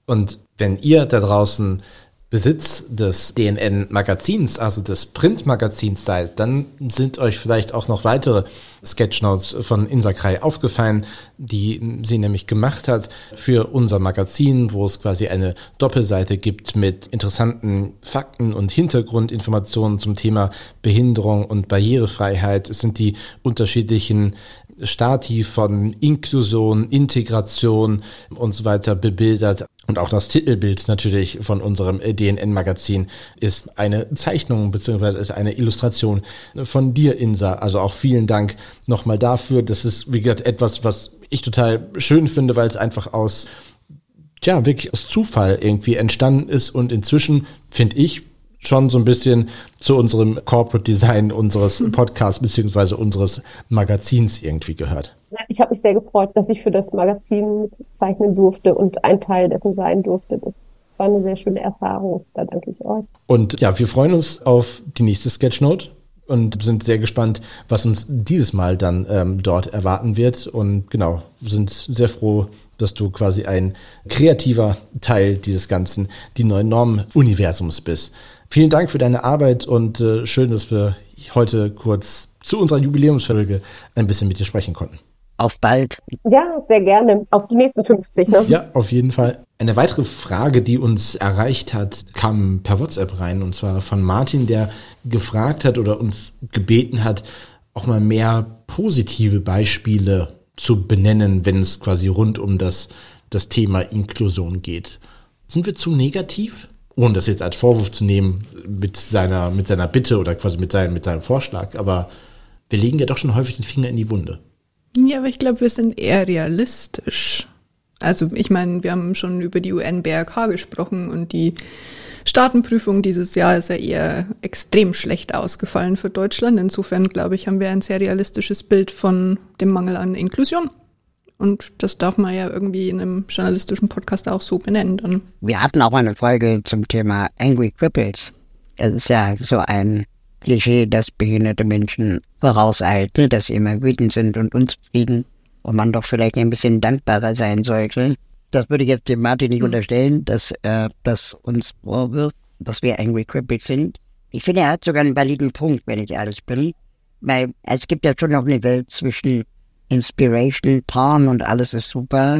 Und wenn ihr da draußen Besitz des D N N-Magazins, also des Printmagazins seid, dann sind euch vielleicht auch noch weitere Sketchnotes von Insa Krei aufgefallen, die sie nämlich gemacht hat für unser Magazin, wo es quasi eine Doppelseite gibt mit interessanten Fakten und Hintergrundinformationen zum Thema Behinderung und Barrierefreiheit. Es sind die unterschiedlichen Stati von Inklusion, Integration und so weiter bebildert. Und auch das Titelbild natürlich von unserem D N N-Magazin ist eine Zeichnung bzw. ist eine Illustration von dir, Insa. Also auch vielen Dank nochmal dafür. Das ist, wie gesagt, etwas, was ich total schön finde, weil es einfach aus, tja, wirklich aus Zufall irgendwie entstanden ist und inzwischen, finde ich, schon so ein bisschen zu unserem Corporate Design unseres Podcasts bzw. unseres Magazins irgendwie gehört. Ja, ich habe mich sehr gefreut, dass ich für das Magazin mitzeichnen durfte und ein Teil dessen sein durfte. Das war eine sehr schöne Erfahrung. Da danke ich euch. Und ja, wir freuen uns auf die nächste Sketchnote und sind sehr gespannt, was uns dieses Mal dann ähm, dort erwarten wird. Und genau, sind sehr froh, dass du quasi ein kreativer Teil dieses ganzen, die neuen Normen-Universums bist. Vielen Dank für deine Arbeit und äh, schön, dass wir heute kurz zu unserer Jubiläumsfolge ein bisschen mit dir sprechen konnten. Auf bald. Ja, sehr gerne. Auf die nächsten fünfzig. Ne? Ja, auf jeden Fall. Eine weitere Frage, die uns erreicht hat, kam per WhatsApp rein, und zwar von Martin, der gefragt hat oder uns gebeten hat, auch mal mehr positive Beispiele zu benennen, wenn es quasi rund um das, das Thema Inklusion geht. Sind wir zu negativ? Ohne das jetzt als Vorwurf zu nehmen mit seiner, mit seiner Bitte oder quasi mit seinem, mit seinem Vorschlag, aber wir legen ja doch schon häufig den Finger in die Wunde. Ja, aber ich glaube, wir sind eher realistisch. Also ich meine, wir haben schon über die U N B R K gesprochen und die Staatenprüfung dieses Jahr ist ja eher extrem schlecht ausgefallen für Deutschland. Insofern, glaube ich, haben wir ein sehr realistisches Bild von dem Mangel an Inklusion. Und das darf man ja irgendwie in einem journalistischen Podcast auch so benennen dann. Wir hatten auch eine Folge zum Thema Angry Cripples. Es ist ja so ein Klischee, dass behinderte Menschen vorauseilten, dass sie immer wütend sind und unzufrieden und man doch vielleicht ein bisschen dankbarer sein sollte. Das würde ich jetzt dem Martin nicht mhm. unterstellen, dass er das uns vorwirft, dass wir Angry Cripples sind. Ich finde, er hat sogar einen validen Punkt, wenn ich ehrlich bin. Weil es gibt ja schon noch eine Welt zwischen Inspiration, Porn und alles ist super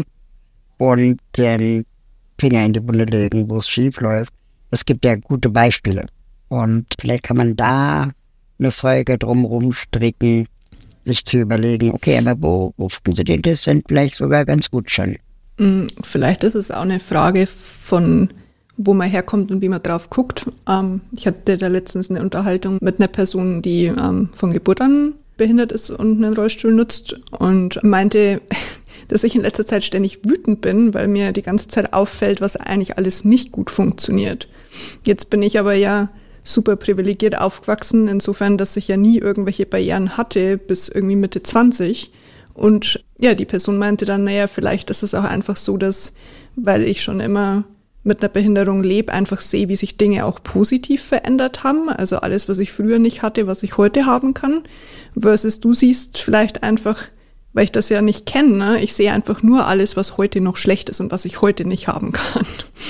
und den Finger in die Wunde legen, wo es schief läuft. Es gibt ja gute Beispiele. Und vielleicht kann man da eine Folge drumherum stricken, sich zu überlegen, okay, aber wo, wo funktioniert das denn vielleicht sogar ganz gut schon? Vielleicht ist es auch eine Frage von, wo man herkommt und wie man drauf guckt. Ähm, ich hatte da letztens eine Unterhaltung mit einer Person, die ähm, von Geburt an behindert ist und einen Rollstuhl nutzt und meinte, dass ich in letzter Zeit ständig wütend bin, weil mir die ganze Zeit auffällt, was eigentlich alles nicht gut funktioniert. Jetzt bin ich aber ja super privilegiert aufgewachsen, insofern, dass ich ja nie irgendwelche Barrieren hatte bis irgendwie Mitte zwanzig. Und ja, die Person meinte dann, naja, vielleicht ist es auch einfach so, dass, weil ich schon immer mit einer Behinderung lebe, einfach sehe, wie sich Dinge auch positiv verändert haben. Also alles, was ich früher nicht hatte, was ich heute haben kann. Versus du siehst vielleicht einfach, weil ich das ja nicht kenne, ne? Ich sehe einfach nur alles, was heute noch schlecht ist und was ich heute nicht haben kann.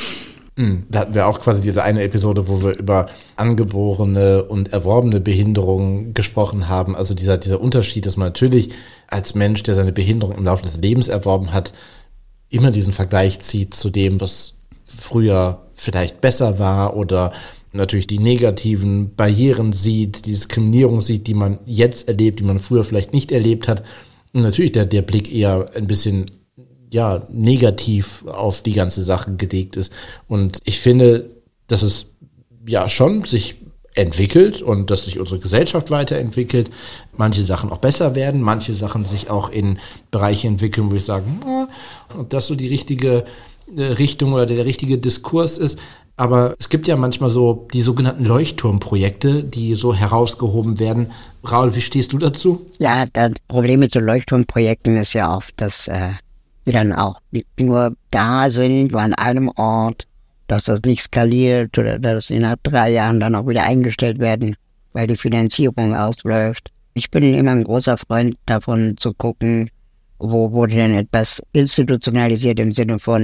Da hatten wir auch quasi diese eine Episode, wo wir über angeborene und erworbene Behinderungen gesprochen haben. Also dieser, dieser Unterschied, dass man natürlich als Mensch, der seine Behinderung im Laufe des Lebens erworben hat, immer diesen Vergleich zieht zu dem, was früher vielleicht besser war oder natürlich die negativen Barrieren sieht, die Diskriminierung sieht, die man jetzt erlebt, die man früher vielleicht nicht erlebt hat. Und natürlich der, der Blick eher ein bisschen ja, negativ auf die ganze Sache gelegt ist. Und ich finde, dass es ja schon sich entwickelt und dass sich unsere Gesellschaft weiterentwickelt, manche Sachen auch besser werden, manche Sachen sich auch in Bereiche entwickeln, wo ich sage, ob das so die richtige Richtung oder der richtige Diskurs ist. Aber es gibt ja manchmal so die sogenannten Leuchtturmprojekte, die so herausgehoben werden. Raul, wie stehst du dazu? Ja, das Problem mit so Leuchtturmprojekten ist ja oft, dass äh, die dann auch nicht nur da sind, nur an einem Ort, dass das nicht skaliert oder dass innerhalb drei Jahren dann auch wieder eingestellt werden, weil die Finanzierung ausläuft. Ich bin immer ein großer Freund davon zu gucken, wo wurde denn etwas institutionalisiert im Sinne von,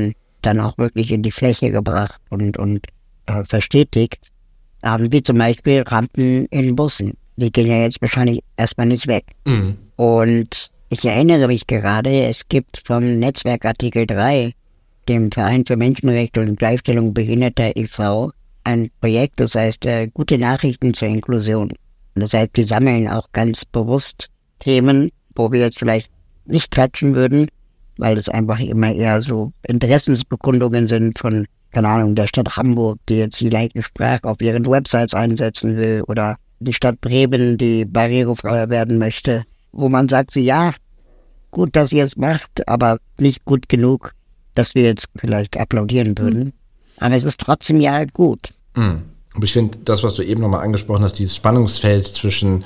dann auch wirklich in die Fläche gebracht und, und äh, verstetigt. Ähm, wie zum Beispiel Rampen in Bussen. Die gehen ja jetzt wahrscheinlich erstmal nicht weg. Mhm. Und ich erinnere mich gerade, es gibt vom Netzwerk Artikel drei, dem Verein für Menschenrechte und Gleichstellung Behinderter e V, ein Projekt, das heißt äh, Gute Nachrichten zur Inklusion. Das heißt, die sammeln auch ganz bewusst Themen, wo wir jetzt vielleicht nicht klatschen würden, weil es einfach immer eher so Interessensbekundungen sind von, keine Ahnung, der Stadt Hamburg, die jetzt die leichte Sprache auf ihren Websites einsetzen will, oder die Stadt Bremen, die barrierefreier werden möchte, wo man sagt, so, ja, gut, dass ihr es macht, aber nicht gut genug, dass wir jetzt vielleicht applaudieren würden. Mhm. Aber es ist trotzdem ja gut. Mhm. Aber ich finde, das, was du eben nochmal angesprochen hast, dieses Spannungsfeld zwischen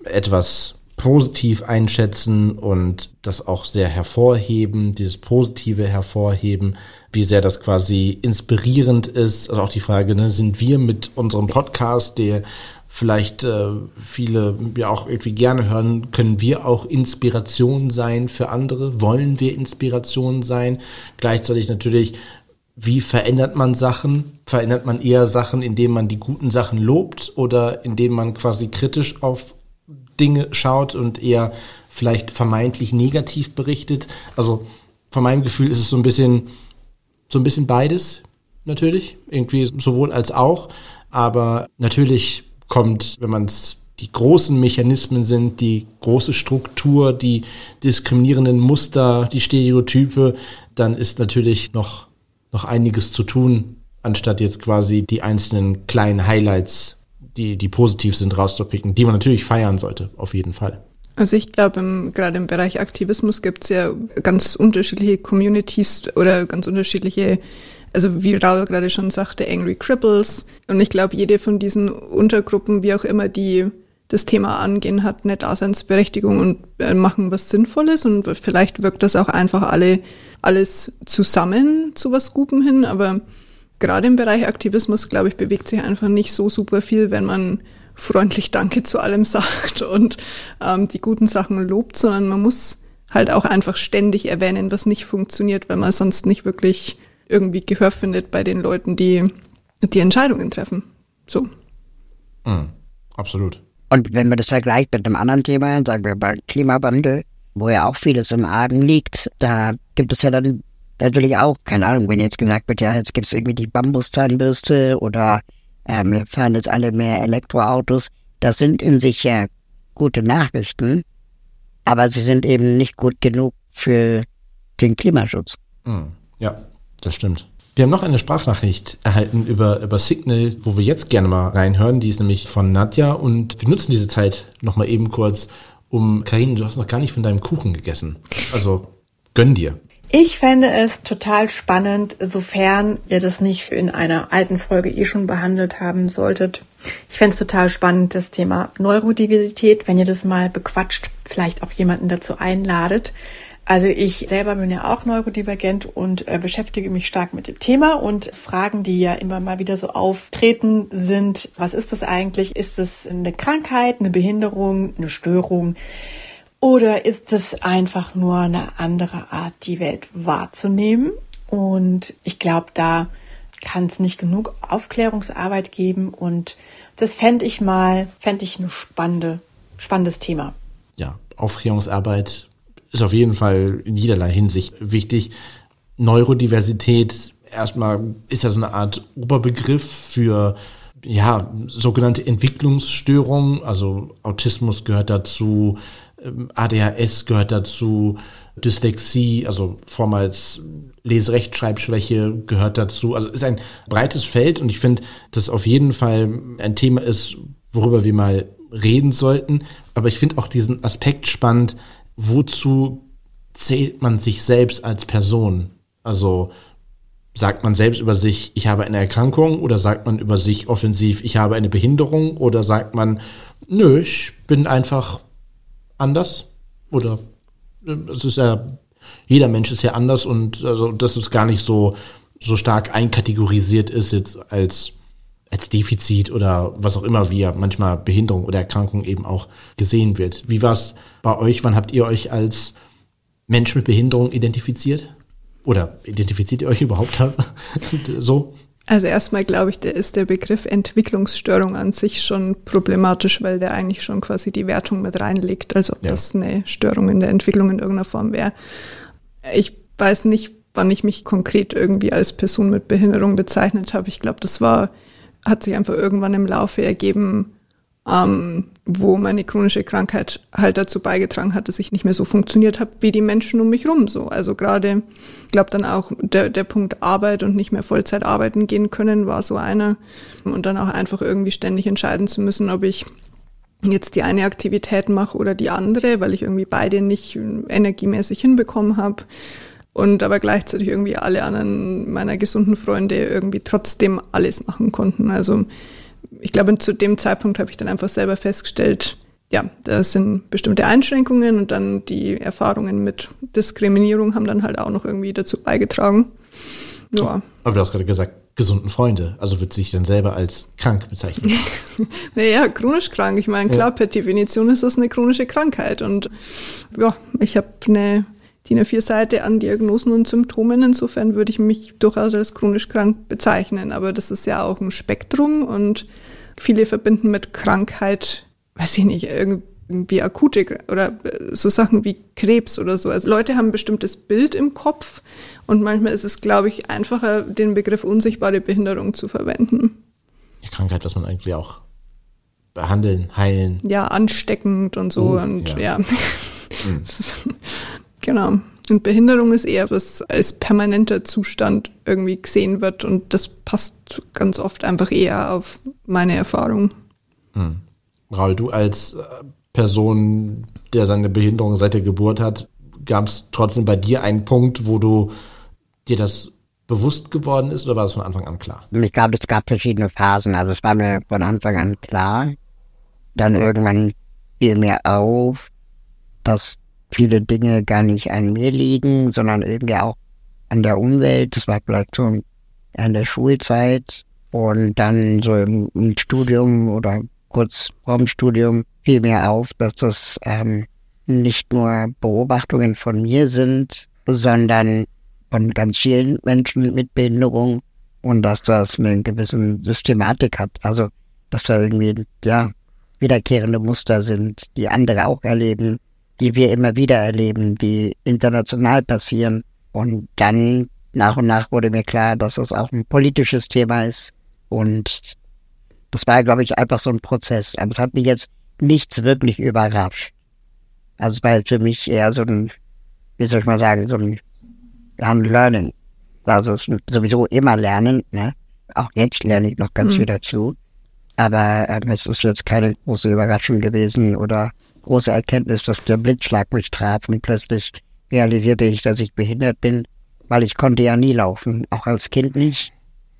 etwas positiv einschätzen und das auch sehr hervorheben, dieses positive hervorheben, wie sehr das quasi inspirierend ist. Also auch die Frage, ne, sind wir mit unserem Podcast, der vielleicht äh, viele ja auch irgendwie gerne hören, können wir auch Inspiration sein für andere? Wollen wir Inspiration sein? Gleichzeitig natürlich, wie verändert man Sachen? Verändert man eher Sachen, indem man die guten Sachen lobt oder indem man quasi kritisch auf Dinge schaut und eher vielleicht vermeintlich negativ berichtet? Also von meinem Gefühl ist es so ein bisschen, so ein bisschen beides natürlich, irgendwie sowohl als auch, aber natürlich kommt, wenn man es, die großen Mechanismen sind, die große Struktur, die diskriminierenden Muster, die Stereotype, dann ist natürlich noch, noch einiges zu tun, anstatt jetzt quasi die einzelnen kleinen Highlights, die, die positiv sind, rauszupicken, die man natürlich feiern sollte, auf jeden Fall. Also ich glaube, gerade im Bereich Aktivismus gibt es ja ganz unterschiedliche Communities oder ganz unterschiedliche, also wie Raul gerade schon sagte, Angry Cripples. Und ich glaube, jede von diesen Untergruppen, wie auch immer die das Thema angehen, hat eine Daseinsberechtigung und äh, machen was Sinnvolles. Und vielleicht wirkt das auch einfach alle alles zusammen zu was Gutem hin. Aber gerade im Bereich Aktivismus, glaube ich, bewegt sich einfach nicht so super viel, wenn man freundlich Danke zu allem sagt und ähm, die guten Sachen lobt, sondern man muss halt auch einfach ständig erwähnen, was nicht funktioniert, weil man sonst nicht wirklich irgendwie Gehör findet bei den Leuten, die die Entscheidungen treffen. So. Mhm, absolut. Und wenn man das vergleicht mit einem anderen Thema, sagen wir beim Klimawandel, wo ja auch vieles im Argen liegt, da gibt es ja dann natürlich auch, keine Ahnung, wenn jetzt gesagt wird, ja, jetzt gibt es irgendwie die Bambuszahnbürste oder ähm, wir fahren jetzt alle mehr Elektroautos. Das sind in sich ja gute Nachrichten, aber sie sind eben nicht gut genug für den Klimaschutz. Mhm. Ja, das stimmt. Wir haben noch eine Sprachnachricht erhalten über, über Signal, wo wir jetzt gerne mal reinhören. Die ist nämlich von Nadja und wir nutzen diese Zeit noch mal eben kurz, um, Karin, du hast noch gar nicht von deinem Kuchen gegessen. Also gönn dir. Ich fände es total spannend, sofern ihr das nicht in einer alten Folge eh schon behandelt haben solltet. Ich fände es total spannend, das Thema Neurodiversität, wenn ihr das mal bequatscht, vielleicht auch jemanden dazu einladet. Also ich selber bin ja auch neurodivergent und äh, beschäftige mich stark mit dem Thema und Fragen, die ja immer mal wieder so auftreten, sind, was ist das eigentlich? Ist es eine Krankheit, eine Behinderung, eine Störung? Oder ist es einfach nur eine andere Art, die Welt wahrzunehmen? Und ich glaube, da kann es nicht genug Aufklärungsarbeit geben. Und das fände ich mal, fände ich ein spannende, spannendes Thema. Ja, Aufklärungsarbeit ist auf jeden Fall in jederlei Hinsicht wichtig. Neurodiversität, erstmal ist ja so eine Art Oberbegriff für ja, sogenannte Entwicklungsstörungen. Also Autismus gehört dazu, A D H S gehört dazu, Dyslexie, also vormals Leserechtschreibschwäche gehört dazu. Also ist ein breites Feld und ich finde, dass auf jeden Fall ein Thema ist, worüber wir mal reden sollten. Aber ich finde auch diesen Aspekt spannend, wozu zählt man sich selbst als Person? Also sagt man selbst über sich, ich habe eine Erkrankung, oder sagt man über sich offensiv, ich habe eine Behinderung, oder sagt man, nö, ich bin einfach anders? Oder es ist ja, jeder Mensch ist ja anders und also dass es gar nicht so, so stark einkategorisiert ist jetzt als als Defizit oder was auch immer, wie ja manchmal Behinderung oder Erkrankung eben auch gesehen wird. Wie war es bei euch? Wann habt ihr euch als Mensch mit Behinderung identifiziert? Oder identifiziert ihr euch überhaupt so? Also erstmal glaube ich, der ist der Begriff Entwicklungsstörung an sich schon problematisch, weil der eigentlich schon quasi die Wertung mit reinlegt, als ob ja. das eine Störung in der Entwicklung in irgendeiner Form wäre. Ich weiß nicht, wann ich mich konkret irgendwie als Person mit Behinderung bezeichnet habe. Ich glaube, das war, hat sich einfach irgendwann im Laufe ergeben, ähm, wo meine chronische Krankheit halt dazu beigetragen hat, dass ich nicht mehr so funktioniert habe wie die Menschen um mich rum. So. Also gerade, ich glaube dann auch der, der Punkt Arbeit und nicht mehr Vollzeit arbeiten gehen können, war so einer. Und dann auch einfach irgendwie ständig entscheiden zu müssen, ob ich jetzt die eine Aktivität mache oder die andere, weil ich irgendwie beide nicht energiemäßig hinbekommen habe. Und aber gleichzeitig irgendwie alle anderen meiner gesunden Freunde irgendwie trotzdem alles machen konnten. Also ich glaube, zu dem Zeitpunkt habe ich dann einfach selber festgestellt, ja, da sind bestimmte Einschränkungen und dann die Erfahrungen mit Diskriminierung haben dann halt auch noch irgendwie dazu beigetragen. Ja. Aber du hast gerade gesagt, gesunden Freunde, also wird sich dann selber als krank bezeichnen? Naja, chronisch krank. Ich meine, klar, ja. per Definition ist das eine chronische Krankheit und ja, ich habe eine D I N A vier Seite an Diagnosen und Symptomen. Insofern würde ich mich durchaus als chronisch krank bezeichnen. Aber das ist ja auch ein Spektrum und viele verbinden mit Krankheit, weiß ich nicht, irgendwie akute oder so Sachen wie Krebs oder so. Also Leute haben ein bestimmtes Bild im Kopf und manchmal ist es, glaube ich, einfacher, den Begriff unsichtbare Behinderung zu verwenden. Die Krankheit, was man eigentlich auch behandeln, heilen. Ja, ansteckend und so. Oh, und ja. ja. Mhm. Genau. Und Behinderung ist eher, was als permanenter Zustand irgendwie gesehen wird und das passt ganz oft einfach eher auf meine Erfahrung. Hm. Raul, du als Person, der seine Behinderung seit der Geburt hat, gab es trotzdem bei dir einen Punkt, wo du dir das bewusst geworden ist oder war das von Anfang an klar? Ich glaube, es gab verschiedene Phasen. Also es war mir von Anfang an klar. Dann irgendwann fiel mir auf, dass viele Dinge gar nicht an mir liegen, sondern irgendwie auch an der Umwelt. Das war vielleicht so in der Schulzeit und dann so im, im Studium oder kurz vorm Studium fiel mir auf, dass das ähm, nicht nur Beobachtungen von mir sind, sondern von ganz vielen Menschen mit Behinderung und dass das eine gewisse Systematik hat. Also, dass da irgendwie, ja, wiederkehrende Muster sind, die andere auch erleben, die wir immer wieder erleben, die international passieren. Und dann nach und nach wurde mir klar, dass das auch ein politisches Thema ist. Und das war, glaube ich, einfach so ein Prozess. Aber es hat mich jetzt nichts wirklich überrascht. Also es war für mich eher so ein, wie soll ich mal sagen, so ein, ein Learning. Also es ist sowieso immer Lernen, ne? Auch jetzt lerne ich noch ganz mhm. viel dazu. Aber ähm, es ist jetzt keine große Überraschung gewesen oder große Erkenntnis, dass der Blitzschlag mich traf und plötzlich realisierte ich, dass ich behindert bin, weil ich konnte ja nie laufen, auch als Kind nicht.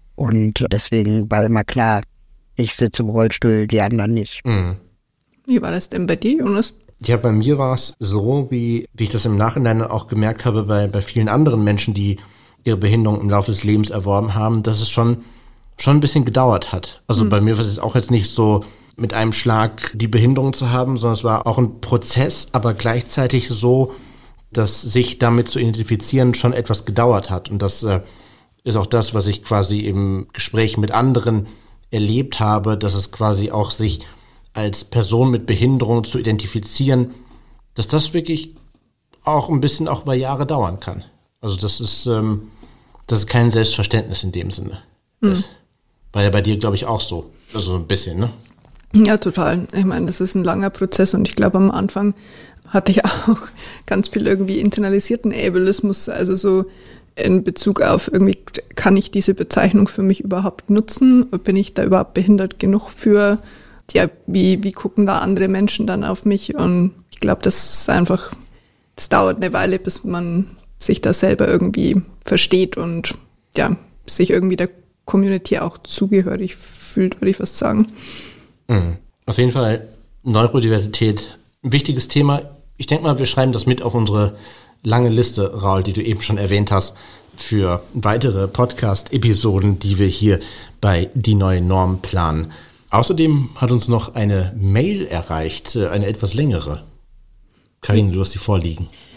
Und deswegen war immer klar, ich sitze im Rollstuhl, die anderen nicht. Mhm. Wie war das denn bei dir, Jonas? Ja, bei mir war es so, wie, wie ich das im Nachhinein auch gemerkt habe, bei, bei vielen anderen Menschen, die ihre Behinderung im Laufe des Lebens erworben haben, dass es schon, schon ein bisschen gedauert hat. Also mhm. bei mir war es auch jetzt nicht so, mit einem Schlag die Behinderung zu haben, sondern es war auch ein Prozess, aber gleichzeitig so, dass sich damit zu identifizieren schon etwas gedauert hat. Und das äh, ist auch das, was ich quasi im Gespräch mit anderen erlebt habe, dass es quasi auch sich als Person mit Behinderung zu identifizieren, dass das wirklich auch ein bisschen auch über Jahre dauern kann. Also das ist, ähm, das ist kein Selbstverständnis in dem Sinne. Mhm. Das war ja bei dir, glaube ich, auch so. Also ein bisschen, ne? Ja, total. Ich meine, das ist ein langer Prozess und ich glaube, am Anfang hatte ich auch ganz viel irgendwie internalisierten Ableismus, also so in Bezug auf irgendwie, kann ich diese Bezeichnung für mich überhaupt nutzen? Bin ich da überhaupt behindert genug für? Ja, wie, wie gucken da andere Menschen dann auf mich? Und ich glaube, das ist einfach, das dauert eine Weile, bis man sich da selber irgendwie versteht und ja, sich irgendwie der Community auch zugehörig fühlt, würde ich fast sagen. Mhm. Auf jeden Fall Neurodiversität, ein wichtiges Thema. Ich denke mal, wir schreiben das mit auf unsere lange Liste, Raul, die du eben schon erwähnt hast, für weitere Podcast-Episoden, die wir hier bei Die Neue Norm planen. Außerdem hat uns noch eine Mail erreicht, eine etwas längere. Karin, du hast sie vorliegen.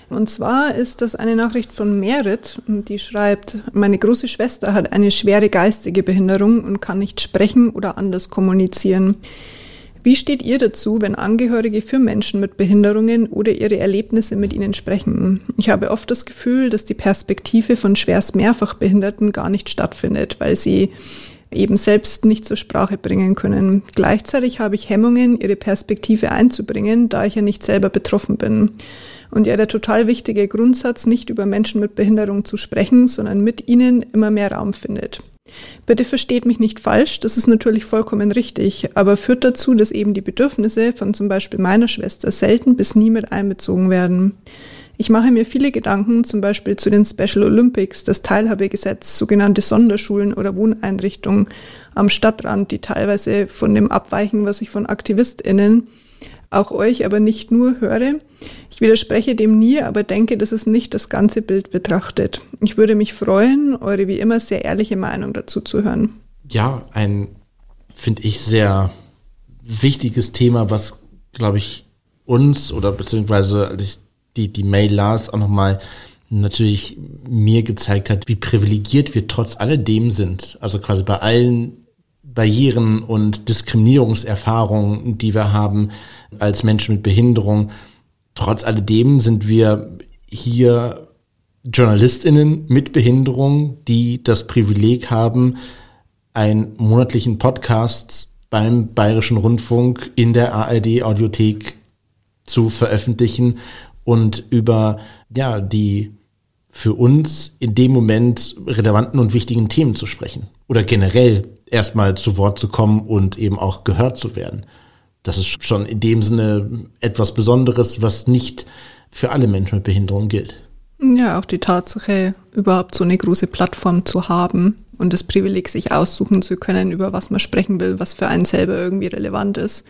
Und zwar ist das eine Nachricht von Merit, die schreibt, meine große Schwester hat eine schwere geistige Behinderung und kann nicht sprechen oder anders kommunizieren. Wie steht ihr dazu, wenn Angehörige für Menschen mit Behinderungen oder ihre Erlebnisse mit ihnen sprechen? Ich habe oft das Gefühl, dass die Perspektive von schwerst Mehrfachbehinderten gar nicht stattfindet, weil sie eben selbst nicht zur Sprache bringen können. Gleichzeitig habe ich Hemmungen, ihre Perspektive einzubringen, da ich ja nicht selber betroffen bin. Und ja, der total wichtige Grundsatz, nicht über Menschen mit Behinderung zu sprechen, sondern mit ihnen immer mehr Raum findet. Bitte versteht mich nicht falsch, das ist natürlich vollkommen richtig, aber führt dazu, dass eben die Bedürfnisse von zum Beispiel meiner Schwester selten bis nie mit einbezogen werden. Ich mache mir viele Gedanken, zum Beispiel zu den Special Olympics, das Teilhabegesetz, sogenannte Sonderschulen oder Wohneinrichtungen am Stadtrand, die teilweise von dem abweichen, was ich von AktivistInnen, auch euch aber nicht nur höre. Ich widerspreche dem nie, aber denke, dass es nicht das ganze Bild betrachtet. Ich würde mich freuen, eure wie immer sehr ehrliche Meinung dazu zu hören. Ja, ein, finde ich, sehr wichtiges Thema, was, glaube ich, uns oder beziehungsweise als ich die, die Mail las, auch nochmal natürlich mir gezeigt hat, wie privilegiert wir trotz alledem sind. Also quasi bei allen Barrieren und Diskriminierungserfahrungen, die wir haben als Menschen mit Behinderung. Trotz alledem sind wir hier JournalistInnen mit Behinderung, die das Privileg haben, einen monatlichen Podcast beim Bayerischen Rundfunk in der A R D-Audiothek zu veröffentlichen und über ja die für uns in dem Moment relevanten und wichtigen Themen zu sprechen. Oder generell erstmal zu Wort zu kommen und eben auch gehört zu werden. Das ist schon in dem Sinne etwas Besonderes, was nicht für alle Menschen mit Behinderung gilt. Ja, auch die Tatsache, überhaupt so eine große Plattform zu haben und das Privileg, sich aussuchen zu können, über was man sprechen will, was für einen selber irgendwie relevant ist.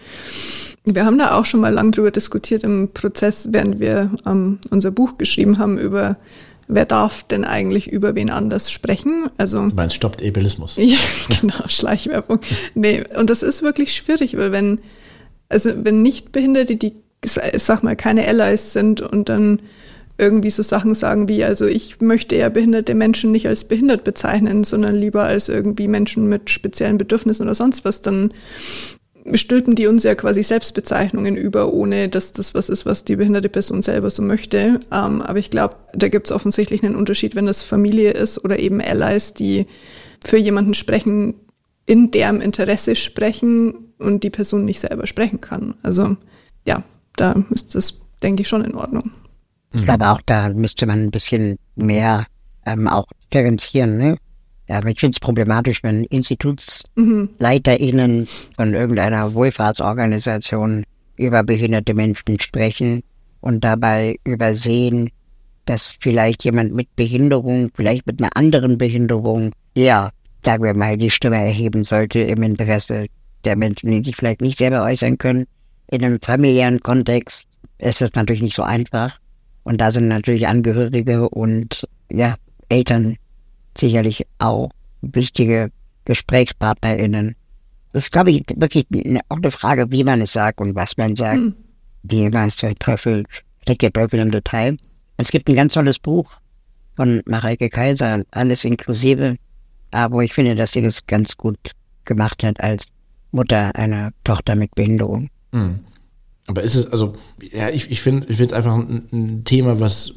Wir haben da auch schon mal lang drüber diskutiert im Prozess, während wir ähm, unser Buch geschrieben haben, über wer darf denn eigentlich über wen anders sprechen? Also, du meinst, stoppt Ableismus. Ja, genau, Schleichwerbung. Nee, und das ist wirklich schwierig, weil wenn, also wenn Nichtbehinderte, die, ich sag mal, keine Allies sind und dann irgendwie so Sachen sagen wie, also ich möchte ja behinderte Menschen nicht als behindert bezeichnen, sondern lieber als irgendwie Menschen mit speziellen Bedürfnissen oder sonst was, dann stülpen die uns ja quasi Selbstbezeichnungen über, ohne dass das was ist, was die behinderte Person selber so möchte. Ähm, aber ich glaube, da gibt es offensichtlich einen Unterschied, wenn das Familie ist oder eben Allies, die für jemanden sprechen, in deren Interesse sprechen und die Person nicht selber sprechen kann. Also ja, da ist das, denke ich, schon in Ordnung. Ich glaube auch, da müsste man ein bisschen mehr ähm, auch differenzieren, ne? Ja, ich finde es problematisch, wenn InstitutsleiterInnen von irgendeiner Wohlfahrtsorganisation über behinderte Menschen sprechen und dabei übersehen, dass vielleicht jemand mit Behinderung, vielleicht mit einer anderen Behinderung, eher, sagen wir mal, die Stimme erheben sollte im Interesse der Menschen, die sich vielleicht nicht selber äußern können. In einem familiären Kontext ist das natürlich nicht so einfach. Und da sind natürlich Angehörige und ja, Eltern sicherlich auch wichtige GesprächspartnerInnen. Das ist, glaube ich, wirklich auch eine Frage, wie man es sagt und was man sagt. Mhm. Wie immer ist der Teufel, steckt der Teufel im Detail. Es gibt ein ganz tolles Buch von Mareike Kaiser, Alles inklusive, wo ich finde, dass sie das ganz gut gemacht hat als Mutter einer Tochter mit Behinderung. Mhm. Aber ist es, also, ja, ich, ich finde ich finde es einfach ein, ein Thema, was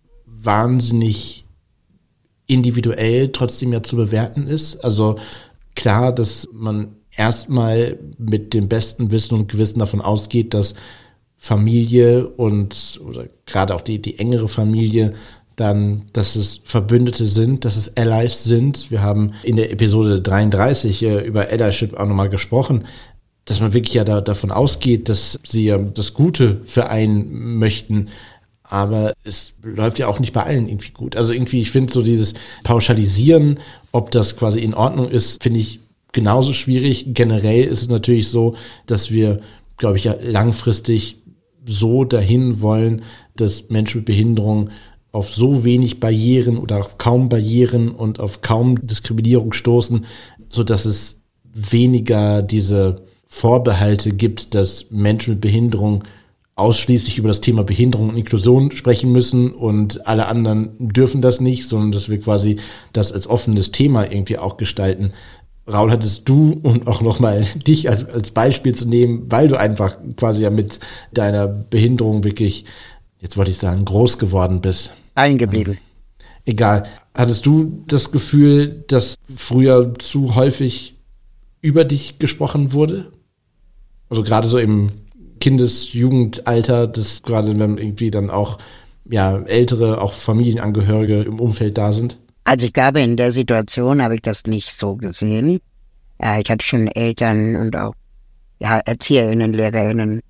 wahnsinnig individuell trotzdem ja zu bewerten ist. Also klar, dass man erstmal mit dem besten Wissen und Gewissen davon ausgeht, dass Familie und oder gerade auch die, die engere Familie dann, dass es Verbündete sind, dass es Allies sind. Wir haben in der Episode dreiunddreißig äh, über Allyship auch nochmal gesprochen, dass man wirklich ja da, davon ausgeht, dass sie ja das Gute für einen möchten. Aber es läuft ja auch nicht bei allen irgendwie gut. Also irgendwie, ich finde so dieses Pauschalisieren, ob das quasi in Ordnung ist, finde ich genauso schwierig. Generell ist es natürlich so, dass wir, glaube ich, ja langfristig so dahin wollen, dass Menschen mit Behinderung auf so wenig Barrieren oder kaum Barrieren und auf kaum Diskriminierung stoßen, sodass es weniger diese Vorbehalte gibt, dass Menschen mit Behinderung ausschließlich über das Thema Behinderung und Inklusion sprechen müssen und alle anderen dürfen das nicht, sondern dass wir quasi das als offenes Thema irgendwie auch gestalten. Raul, hattest du, und auch nochmal dich als, als Beispiel zu nehmen, weil du einfach quasi ja mit deiner Behinderung wirklich, jetzt wollte ich sagen, groß geworden bist. Eingeblieben. Egal. Hattest du das Gefühl, dass früher zu häufig über dich gesprochen wurde? Also gerade so im Kindes-, Jugendalter, dass gerade wenn irgendwie dann auch ja ältere, auch Familienangehörige im Umfeld da sind? Also ich glaube, in der Situation habe ich das nicht so gesehen. Ja, ich hatte schon Eltern und auch ja, ErzieherInnen, LehrerInnen,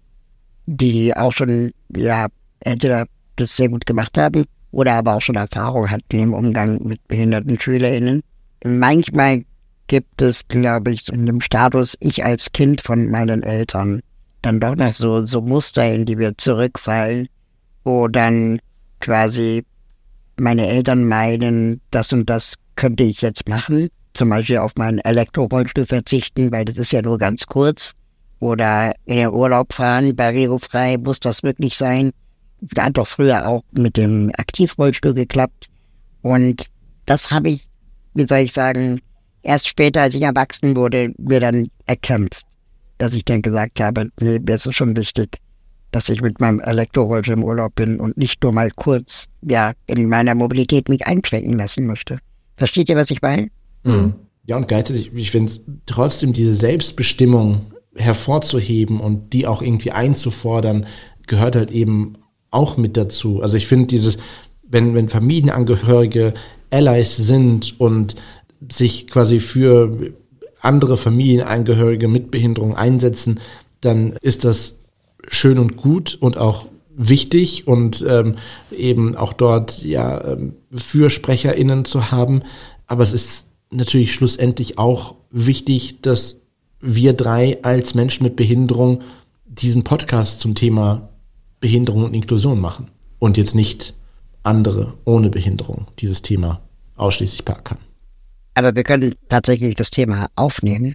die auch schon ja entweder das sehr gut gemacht haben oder aber auch schon Erfahrung hatten im Umgang mit behinderten SchülerInnen. Manchmal gibt es, glaube ich, in dem Status, ich als Kind von meinen Eltern, dann doch noch so, so Muster, in die wir zurückfallen, wo dann quasi meine Eltern meinen, das und das könnte ich jetzt machen, zum Beispiel auf meinen Elektrorollstuhl verzichten, weil das ist ja nur ganz kurz, oder in den Urlaub fahren, barrierefrei, muss das wirklich sein? Das hat doch früher auch mit dem Aktivrollstuhl geklappt und das habe ich, wie soll ich sagen, erst später, als ich erwachsen wurde, mir dann erkämpft, dass ich dann gesagt habe, nee, mir ist es schon wichtig, dass ich mit meinem Elektrorollstuhl im Urlaub bin und nicht nur mal kurz, ja, in meiner Mobilität mich einschränken lassen möchte. Versteht ihr, was ich meine? Mhm. Ja, und gleichzeitig, ich finde trotzdem diese Selbstbestimmung hervorzuheben und die auch irgendwie einzufordern, gehört halt eben auch mit dazu. Also ich finde dieses, wenn, wenn Familienangehörige Allies sind und sich quasi für andere Familienangehörige mit Behinderung einsetzen, dann ist das schön und gut und auch wichtig und ähm, eben auch dort ja ähm, FürsprecherInnen zu haben. Aber es ist natürlich schlussendlich auch wichtig, dass wir drei als Menschen mit Behinderung diesen Podcast zum Thema Behinderung und Inklusion machen und jetzt nicht andere ohne Behinderung dieses Thema ausschließlich beackern. Aber wir können tatsächlich das Thema aufnehmen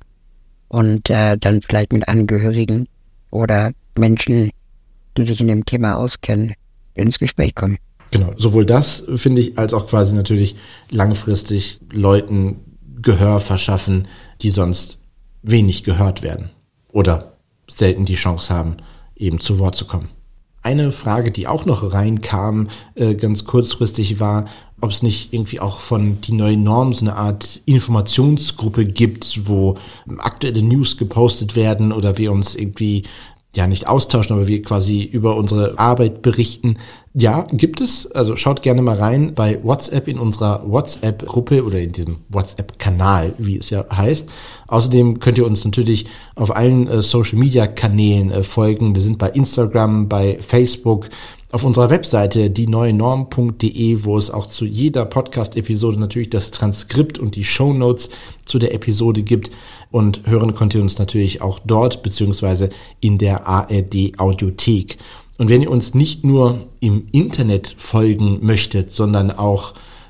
und äh, dann vielleicht mit Angehörigen oder Menschen, die sich in dem Thema auskennen, ins Gespräch kommen. Genau, sowohl das, finde ich, als auch quasi natürlich langfristig Leuten Gehör verschaffen, die sonst wenig gehört werden oder selten die Chance haben, eben zu Wort zu kommen. Eine Frage, die auch noch reinkam, äh, ganz kurzfristig war, ob es nicht irgendwie auch von Die Neue Norm so eine Art Informationsgruppe gibt, wo aktuelle News gepostet werden oder wir uns irgendwie ja nicht austauschen, aber wir quasi über unsere Arbeit berichten. Ja, gibt es. Also schaut gerne mal rein bei WhatsApp in unserer WhatsApp-Gruppe oder in diesem WhatsApp-Kanal, wie es ja heißt. Außerdem könnt ihr uns natürlich auf allen äh, Social-Media-Kanälen äh, folgen. Wir sind bei Instagram, bei Facebook, auf unserer Webseite die neue norm punkt de, wo es auch zu jeder Podcast-Episode natürlich das Transkript und die Shownotes zu der Episode gibt. Und hören könnt ihr uns natürlich auch dort, beziehungsweise in der A R D-Audiothek. Und wenn ihr uns nicht nur im Internet folgen möchtet, sondern auch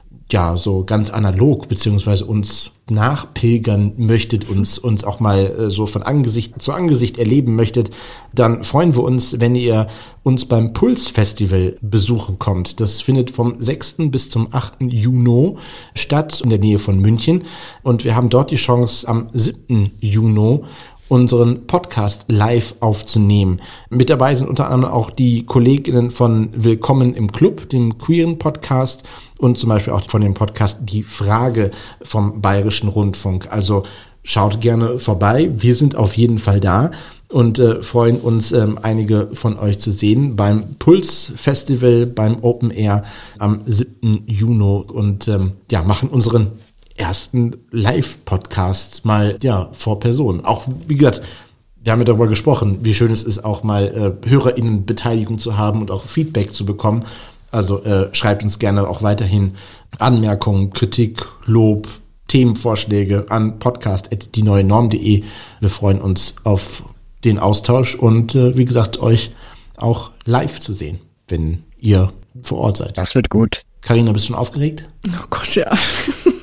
ja so ganz analog, beziehungsweise uns nachpilgern möchtet, uns uns auch mal äh, so von Angesicht zu Angesicht erleben möchtet, dann freuen wir uns, wenn ihr uns beim Puls-Festival besuchen kommt. Das findet vom sechsten bis zum achten Juni statt in der Nähe von München. Und wir haben dort die Chance, am siebten Juni unseren Podcast live aufzunehmen. Mit dabei sind unter anderem auch die Kolleginnen von Willkommen im Club, dem queeren Podcast, und zum Beispiel auch von dem Podcast Die Frage vom Bayerischen Rundfunk. Also schaut gerne vorbei. Wir sind auf jeden Fall da und äh, freuen uns, ähm, einige von euch zu sehen beim Puls Festival, beim Open Air am siebten Juni und ähm, ja, machen unseren ersten Live-Podcast mal ja vor Person. Auch, wie gesagt, wir haben ja darüber gesprochen, wie schön es ist, auch mal äh, HörerInnen-Beteiligung zu haben und auch Feedback zu bekommen. Also äh, schreibt uns gerne auch weiterhin Anmerkungen, Kritik, Lob, Themenvorschläge an podcast at die neue norm punkt de. Wir freuen uns auf den Austausch und äh, wie gesagt, euch auch live zu sehen, wenn ihr vor Ort seid. Das wird gut. Carina, bist du schon aufgeregt? Oh Gott, ja.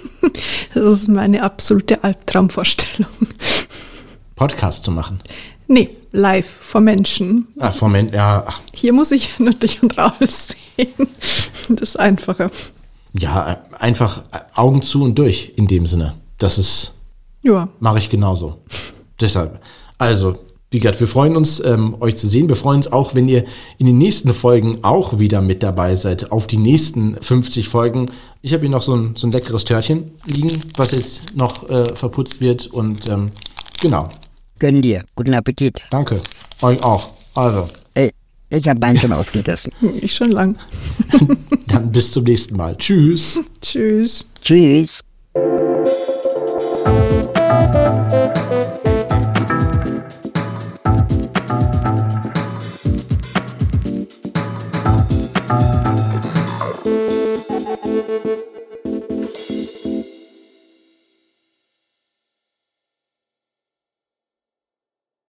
Das ist meine absolute Albtraumvorstellung. Podcast zu machen? Nee, live, vor Menschen. Ah, vor Menschen, ja. Ach. Hier muss ich nur dich und Raul sehen. Das ist einfacher. Ja, einfach Augen zu und durch in dem Sinne. Das ist, ja, mache ich genauso. Deshalb, also, wie gesagt, wir freuen uns, ähm, euch zu sehen. Wir freuen uns auch, wenn ihr in den nächsten Folgen auch wieder mit dabei seid, auf die nächsten fünfzig Folgen. Ich habe hier noch so ein, so ein leckeres Törtchen liegen, was jetzt noch äh, verputzt wird und ähm, genau. Gönn dir. Guten Appetit. Danke. Euch auch. Also. Ey, ich habe meinen schon aufgegessen. Ich schon lang. Dann bis zum nächsten Mal. Tschüss. Tschüss. Tschüss. Thank you.